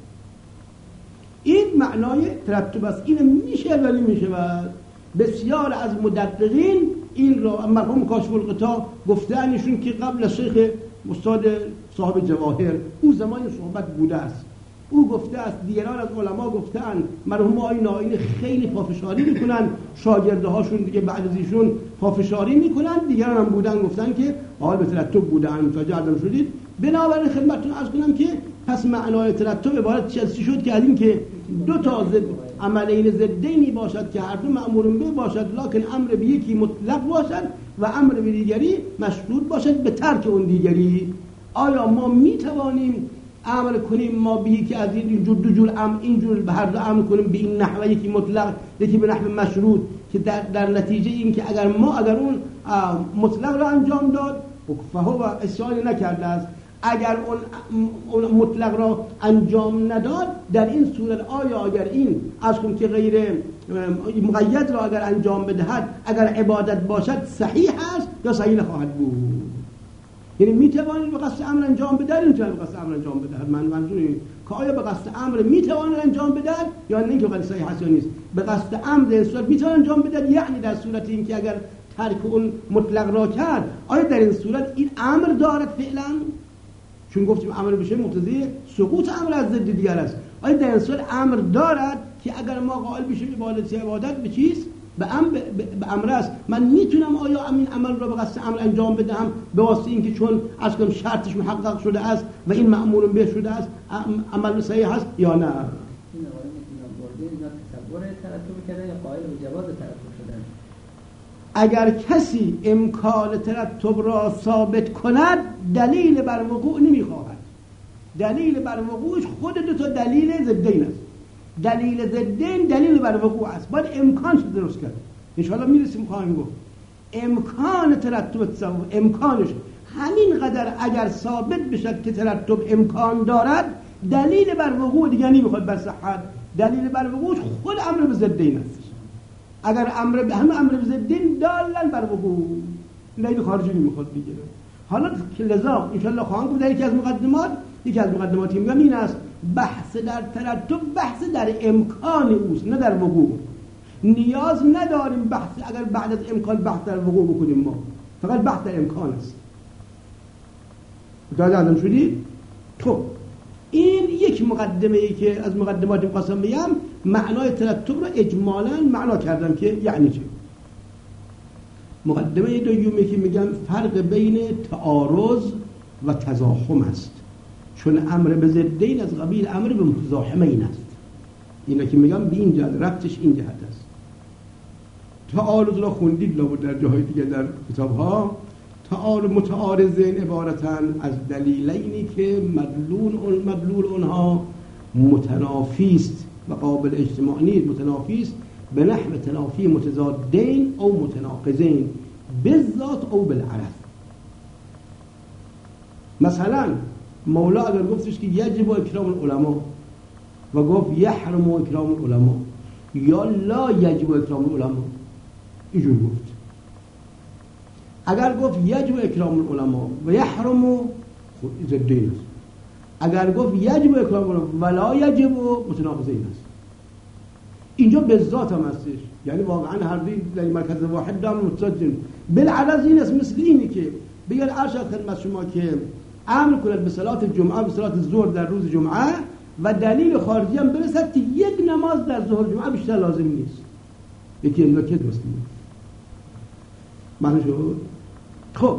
این معنای ترتب است. این میشه ولی میشه و بسیار از مدققین این را مرحوم کاشف الغطا گفتنشون که قبل از شیخ استاد صاحب جواهر او زمان صحبت بوده است، او گفته است، دیگران از علما گفتن، مرحوم آقای نائینی خیلی پافشاری میکنن، شاگرده هاشون دیگه بعد از ایشون پافشاری میکنن، دیگران هم بودن گفتن که حال به ترتب بودن تا جردم شدید. بنابراین خدمتتون عرض کنم که پس معنای ترتب عبارت چی شد که از این که دو تا ضد عملین ضدینی باشد که هر دو مأمور به باشد، لکن امر به یکی مطلق باشد و امر به دیگری مشروط باشد به ترک اون دیگری. آیا ما میتوانیم امر کنیم ما به یکی از این جور دو جور امر اینجور به هر دو امر کنیم به این نحوه، یکی مطلق یکی به نحو مشروط، که در, در نتیجه این که اگر ما اگر اون مطلق را انجام داد فهو اسیانی نکرده است، اگر اون مطلق را انجام نداد در این صورت آیا اگر این از کن که غیر مقید را اگر انجام بدهد اگر عبادت باشد صحیح است یا صحیح نخواهد بود؟ یعنی میتوانید به قصد امر انجام بدهد، نمیتوانید به قصد امر انجام بدهد. من منظوری که آیا به قصد امر میتوانید انجام بدهد یا نه اینکه غیر صحیح هست یا نیست. به قصد امر در صورت میتوانید انجام بدهد، یعنی در صورت این که اگر ترک اون مطلق را کرد آیا در این صورت این امر دارد فعلا؟ چون گفتیم امر بشه مقتضی سقوط امر از ضد دیگر است. آیا در این صورت امر دارد که اگر ما قائل بشیم عبادت عبادت به چیست؟ به امر به امر است. من میتونم آیا این عمل را به قصد امر انجام بدهم به واسطه اینکه چون از کم شرطش محقق شده است و این مأمور به شده است عمل صحیح است یا نه؟ این آقای میتونم برده اینا تصور ترتب کردن یا قائل به جواز ترتب شدن؟ اگر کسی امکان ترتب را ثابت کند دلیل بر وقوع نمیخواهد. دلیل بر وقوعش خود دو تا دلیل ضدین است. دلیل ضدین دلیل بر وقوع است، باید امکانش درست کرد. ان شاء الله میرسیم خواهیم گفت امکان ترتب تصور امکانش همین قدر اگر ثابت بشد که ترتب امکان دارد دلیل بر وقوع دیگه نمیخواد بر صحت دلیل بر وقوعش خود امر به ضدین است. اگر امر به هم امر به ضدین دالن بر وقوع نه خارجی نمیخواد دیگه. حالا که لذا ان شاء الله خواهم گفت در یکی از مقدمات یکی از مقدماتی میگم این است بحث در ترتب بحث در امکان اوست نه در وقوع. نیاز نداریم بحث اگر بعد از امکان بحث در وقوع بکنیم، ما فقط بحث در امکان است. متوجه آدم شدی؟ خب این یک مقدمه ای که از مقدمات می‌خواستم بگم، معنای ترتب رو اجمالاً معنا کردم که یعنی چه. مقدمه دومی که میگم فرق بین تعارض و تزاحم است، چون امر به ضدین از قبیل امر به متزاحمین است. اینا که میگم به این جهت ربطش این جهت است. تعارض را خوندید لابد در جاهای دیگه در کتاب‌ها. تعارض متعارضین عبارتن از دلیلینی که مدلول اون مدلول اونها متنافی است و قابل اجتماع نیست، متنافی است به نحو تنافی متضادین او متناقضین بالذات او بالعرض. مثلا مولا اگر گفتش که یجب اکرام العلماء و گفت یحرم اکرام العلماء یا لا یجب اکرام العلماء، اینجور گفت. اگر گفت یجب اکرام العلماء و یحرم ضدین است، اگر گفت یجب اکرام العلماء ولا یجب متناقضین است. اینجا به ذات هم هستش، یعنی واقعا هر دی در مرکز واحد دام متصدین بالعرض این است. مثل اینی که بگن عرض خدمت شما که امر کنند به صلات جمعه به صلات ظهر در روز جمعه و دلیل خارجی هم برسد که یک نماز در ظهر جمعه بیشتر لازم نیست. یکی از نکات مسلمه معنی شد. خب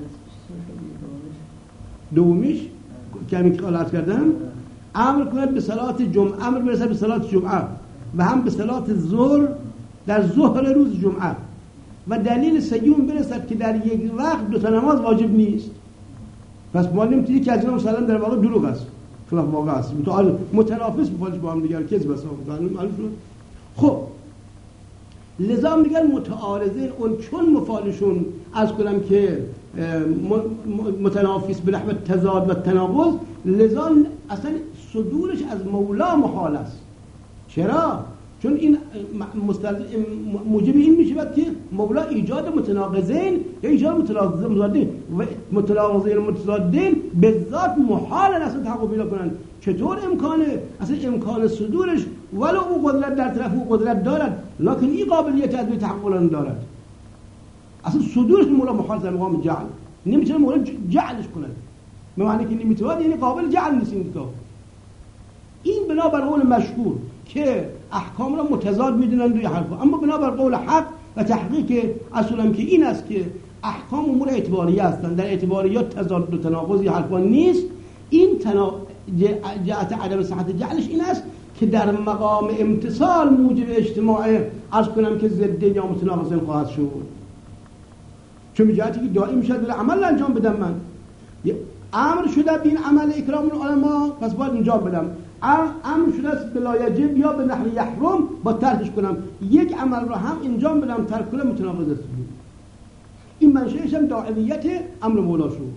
دومیش که همین که قالت کردم، امر کنند به صلات جمعه، امر برسد به صلات جمعه و هم به صلات ظهر در ظهر روز جمعه و دلیل سیوم برسد که در یک وقت دو تا نماز واجب نیست. پس ما نمیتونیم که از اینا مثلا در واقع دروغ است، خلاف واقع است، متنافس بفالش با هم دیگر کذب است. خب لذا میگن متعارضین، اون چون مفالشون از کنم که متنافس به نحو تضاد و تناقض، لذا اصلا صدورش از مولا محال است. چرا؟ چون این موجب این میشه که مولا ایجاد متناقضین یا ایجاد متضادین و متناقضین و متضادین به ذات محال اصلا تحقق پیدا کنن. چطور امکانه؟ اصلا امکان صدورش ولو او قدرت در طرف او قدرت دارد، لکن این قابلیت از تحقق دارد. اصلا صدورش مولا محال در مقام جعل نمیتونه مولا جعلش کنه. به معنی که نمیتونه یعنی قابل جعل نیست. این کتاب این بنا بر قول مشهور که احکام را متضاد میدونن دوی حرفا، اما بنا بر قول حق و تحقیق اصولا که این است که احکام امور اعتباریه هستند، در اعتباریات تضاد و تناقضی حرفا نیست. این تنا... جهت عدم صحت جعلش این است که در مقام امتصال موجب اجتماع از کنم که ضد یا متناقضین خواهد شد، چون جهتی که دائم میشه در عمل انجام بدم. من امر شده بین عمل اکرام العلماء، پس باید انجام بدم. امر شده است بلا یجب یا به نحو یحرم، با ترکش کنم. یک عمل را هم انجام بدم ترک کنم متناقض است. این منشأش هم داعیت امر مولا شد.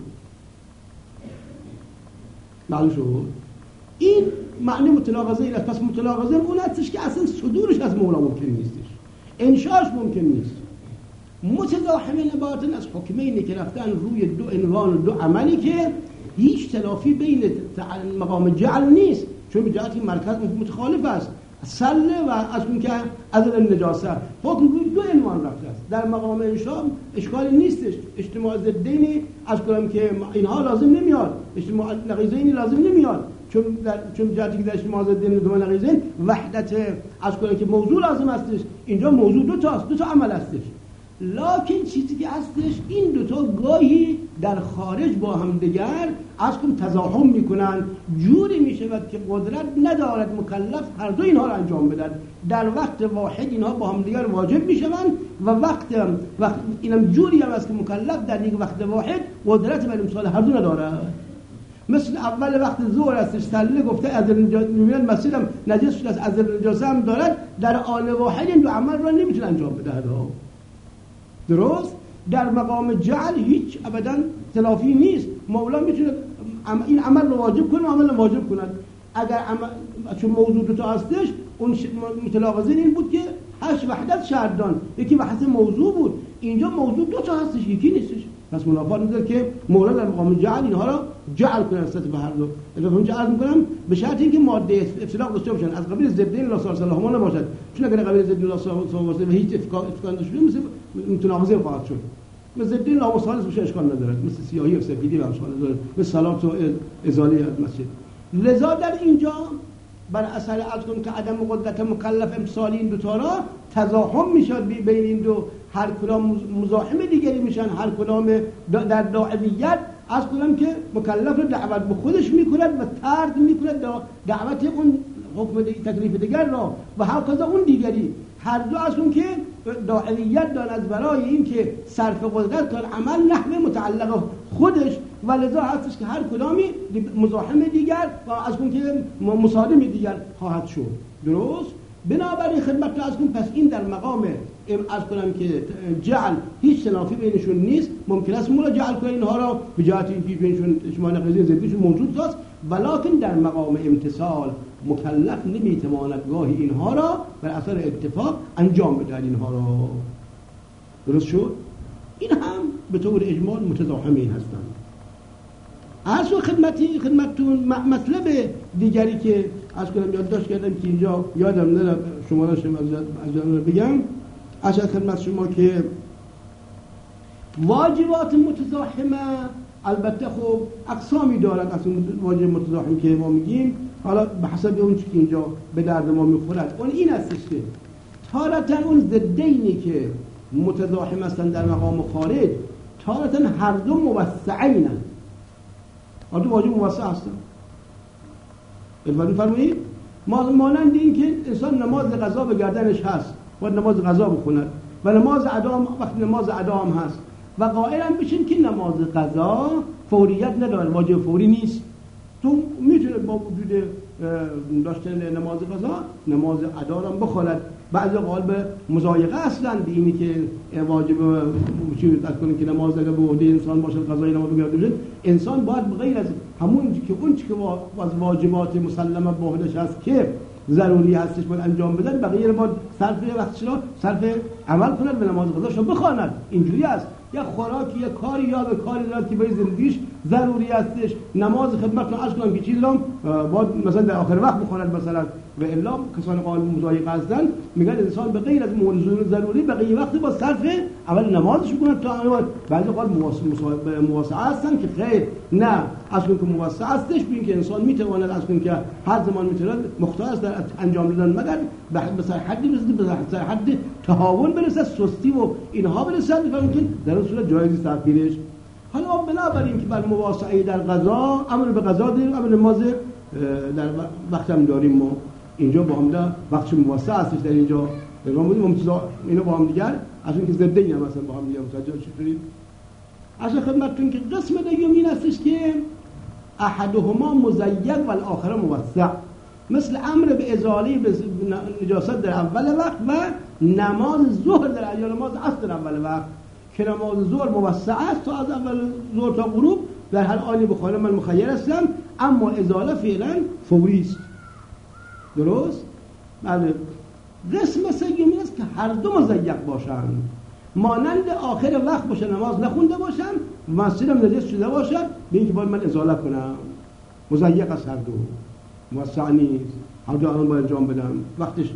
معلوم شد. این معنی متناقضین است. پس متناقضین اون هستش که اصلا صدورش از مولا ممکن نیستش، انشاش ممکن نیست. متزاحمین عبارتن از حکمینی که رفتن روی دو عنوان و دو عملی که هیچ تلافی بین مقام جعل نیست، چون به جهتی مرکز متخالف است. سله و از اون که از النجاسه حکم روی دو عنوان رفته است. در مقام انشا اشکالی نیستش، اجتماع ضدینی از کنم که اینها لازم نمیاد، اجتماع نقیضینی لازم نمیاد، چون در چون جهتی که در اجتماع ضدین دو نقیضین وحدت از کنم که موضوع لازم هستش. اینجا موضوع دو تاست، دو تا عمل هستش. لکن چیزی که هستش این دوتا گاهی در خارج با هم دیگر از کن تزاحم میکنن، جوری میشود که قدرت ندارد مکلف هر دو اینها را انجام بدن. در وقت واحد اینها با هم دیگر واجب میشوند و وقت وقت اینم جوری هم است که مکلف در یک وقت واحد قدرت بر امسال هر دو ندارد. مثل اول وقت ظهر هستش، سله گفته از میان مسیرم نجس شده است، از نجاسه هم دارد، در آن واحد این دو عمل را نمیتونه انجام بده. درست؟ در مقام جعل هیچ ابدا تلافی نیست. مولا میتونه این عمل رو واجب کنه و عمل رو واجب کنه. اگر عمل چون موضوع دو تا هستش، اون متلاقضین این بود که هشت وحدت شهردان، یکی بحث موضوع بود. اینجا موضوع دو تا هستش، یکی نیستش. پس منافات میذاره که مولا در مقام جعل اینها را جعل کنن نسبت به هر دو. اضافه اونجا عرض میکنم به شرط اینکه ماده افتراق داشته باشن، از قبیل ضدین لا صالح لهما نباشد، چون اگر قبیل ضدین لا صالح باشه و هیچ اتفاق اتفاق نشده مثل متناقضین خواهد شد. مثل ضدین لا مصالح باشه اشکال نداره، مثل سیاهی و سفیدی و اشکال نداره، مثل صلات و ازاله مسجد. لذا در اینجا بر اثر از کنم که عدم قدرت مکلف امتصال این دو تا را تزاحم میشد بین این دو، هر کدام مزاحم دیگری میشن، هر کدام در داعیت از کنم که مکلف رو دعوت به خودش میکند و طرد میکند دعوت اون حکم تکلیف دیگر را و هرکذا اون دیگری، هر دو از اون که داعیت دارد برای این که صرف قدرت کن عمل نحوه متعلق خودش و لذا هستش که هر کدامی مزاحم دیگر و از اون که مصادم دیگر خواهد شد. درست؟ بنابراین خدمت تو از کنم پس این در مقام از کنم که جعل هیچ تنافی بینشون نیست، ممکن است مولا جعل کنه اینها را به جهت این بینشون اجماع نقضی زدیشون موجود است، ولکن در مقام امتصال مکلف نمیتواند گاهی اینها را بر اثر اتفاق انجام بدهد اینها را. درست شد؟ این هم به طور اجمال متضاحمین هستند. از خدمتی خدمتتون مطلب دیگری که از کنم یادداشت کردم که اینجا یادم نره شما را شما از جانب بگم، از خدمت شما که واجبات متضاحمه البته خب اقسامی دارد. از اون واجب متضاحم که ما میگیم حالا به حسب اون چی که اینجا به درد ما میخورد، اون این هستش که تارتاً اون ضدینی که متضاحم هستن در مقام خارج تارتاً هر دو موسعینن، هر دو واجب موسع هستن. البته فرمایید ما مانند این که انسان نماز قضا به گردنش هست باید نماز قضا بخوند و نماز ادا وقتی نماز ادا هم هست و قائل هم بشین که نماز قضا فوریت نداره، واجب فوری نیست. تو میتونه با وجود داشتن نماز قضا نماز ادا را بخواند. بعضی قائل به مضایقه هستند به اینی که واجب چی کنه که نماز اگه به عهده انسان باشه قضای نماز بگیرد، انسان باید بغیر از همون که اون چیزی که از واجبات مسلمه به عهدهش هست که ضروری هستش باید انجام بدن، بقیه باید صرف وقتش را صرف عمل کند و نماز قضاش را بخواند. اینجوری است یا خوراکی یا کاری یا به کاری دارد که برای زندگیش ضروری هستش، نماز خدمت رو عرض کنم که چیز را باید مثلا در آخر وقت بخواند مثلا، و الا کسان قائل مضایقه هستند میگن انسان به غیر از موضوع ضروری بقیه وقت با صرف اول نمازش بکنه تا اول. بعضی قائل مواسعه هستن که خیر نه از اون که مواسعه هستش ببین که انسان میتواند از اون که هر زمان میتواند مختار است در انجام دادن مگر به سر حدی برسه، به سر حد تهاون برسه، سستی و اینها برسه ممکن در اون صورت جایز است تغییرش. حالا ما بنابراین که بر مواسعه در قضا امر به قضا داریم، امر نماز در وقت هم داریم. ما اینجا با هم ده وقتش مواسع هستش در اینجا ما بودیم ممتازا اینو با هم دیگر از اون که زده این هم مثلا با هم دیگر متوجه شدید. از خدمتتون که قسم دیگه این هستش که احدهما مزیق و الاخر موسع، مثل امر به ازاله نجاست در اول وقت و نماز ظهر در یا نماز عصر در اول وقت که نماز ظهر موسع است تا از اول ظهر تا غروب در هر آنی بخوانم من مخیر هستم، اما ازاله فعلا فوری است. درست؟ بله. قسم سیومی است که هر دو مزیق باشند، مانند آخر وقت باشه نماز نخونده باشم مسجدم نجس شده باشد به اینکه باید من ازاله کنم، مزیق است هر دو، موسع نیست، هر دو آن باید انجام بدم، وقتش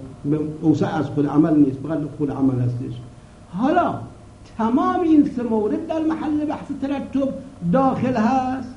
اوسع از خود عمل نیست، فقط خود عمل هستش. حالا تمام این سه مورد در محل بحث ترتب داخل هست،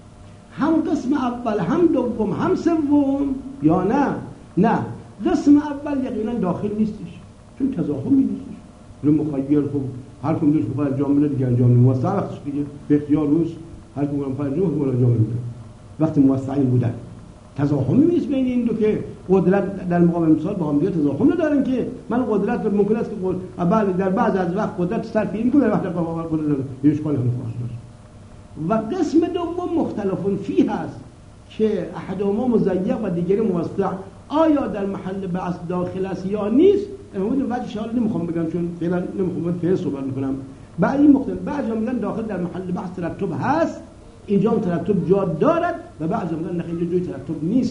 هم قسم اول هم دوم هم سوم یا نه؟ نه، قسم اول یقینا داخل نیستش چون تضاحمی نیستش. رو مخیر خب هر کم دوش بخواه انجام بده دیگه انجام نمید، موسع وقتش دیگه به اختیار روش هر کم بخواه انجام بده انجام نمید. وقت موسعین بودن تضاحمی نیست بین این دو که قدرت در مقام امثال با هم دیگه تضاحم ندارن که من قدرت ممکن است که در بعض از وقت قدرت صرف این کنه وقت قدرت اشکال هم خواهد داشت. و قسم دوم مختلفون فی هست که احدهما مزیق و دیگری موسع، آیا در محل بحث داخل است یا نیست؟ امروز وجهش حالا نمیخوام بگم چون فعلا نمیخوام فعلا صحبت میکنم. بعضی مختلف بعضی میگن داخل در محل بحث ترتب هست، اینجا ترتب جا دارد و بعضی میگن نه اینجا جای ترتب نیست.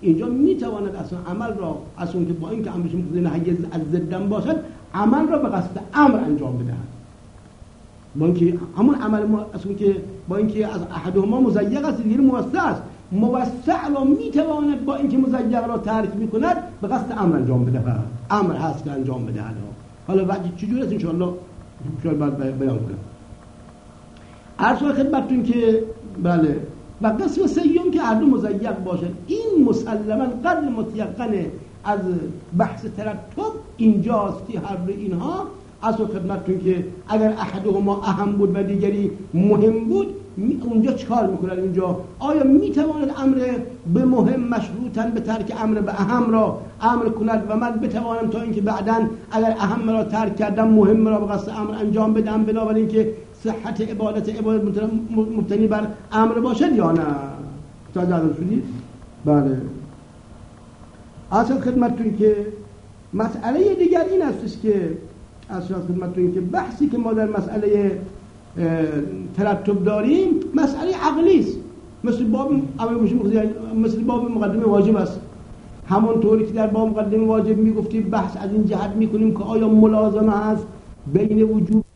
اینجا میتواند اصلا عمل را از اون که با اینکه امرش مقتضی نهی از ضدن باشد عمل را به قصد امر انجام بدهد، با اینکه همون عمل ما از اون که با اینکه از احدهما مضیق است دیگری موسع است، موسع را میتواند با اینکه مضیق را ترک میکند به قصد امر انجام بدهد، امر هست که انجام بدهد. حالا وقتی چجوری است ان شاء الله شاید بعد بیان کنم. عرض خدمتتون که بله و قسم سیوم که هر دو مضیق باشد، این مسلما قدر متیقن از بحث ترتب اینجاست که هر دو اینها اصلا خدمتتون که اگر احدهما اهم بود و دیگری مهم بود اونجا چکار میکنن؟ اینجا آیا میتواند امر به مهم مشروطاً به ترک امر به اهم را امر کند و من بتوانم تا اینکه بعداً اگر اهم را ترک کردم مهم را به قصد امر انجام بدم، بنابراین که صحت عبادت عبادت مبتنی بر امر باشد یا نه؟ متوجه شدید؟ بله. اصلا خدمتتون که مسئله دیگر این است که اصلا خدمتتون که بحثی که ما در مسئله ترتب داریم مسئله عقلی است، مثل باب مثل باب مقدمه واجب است. همون طوری که در باب مقدمه واجب میگفتیم بحث از این جهت میکنیم که آیا ملازمه هست بین وجوب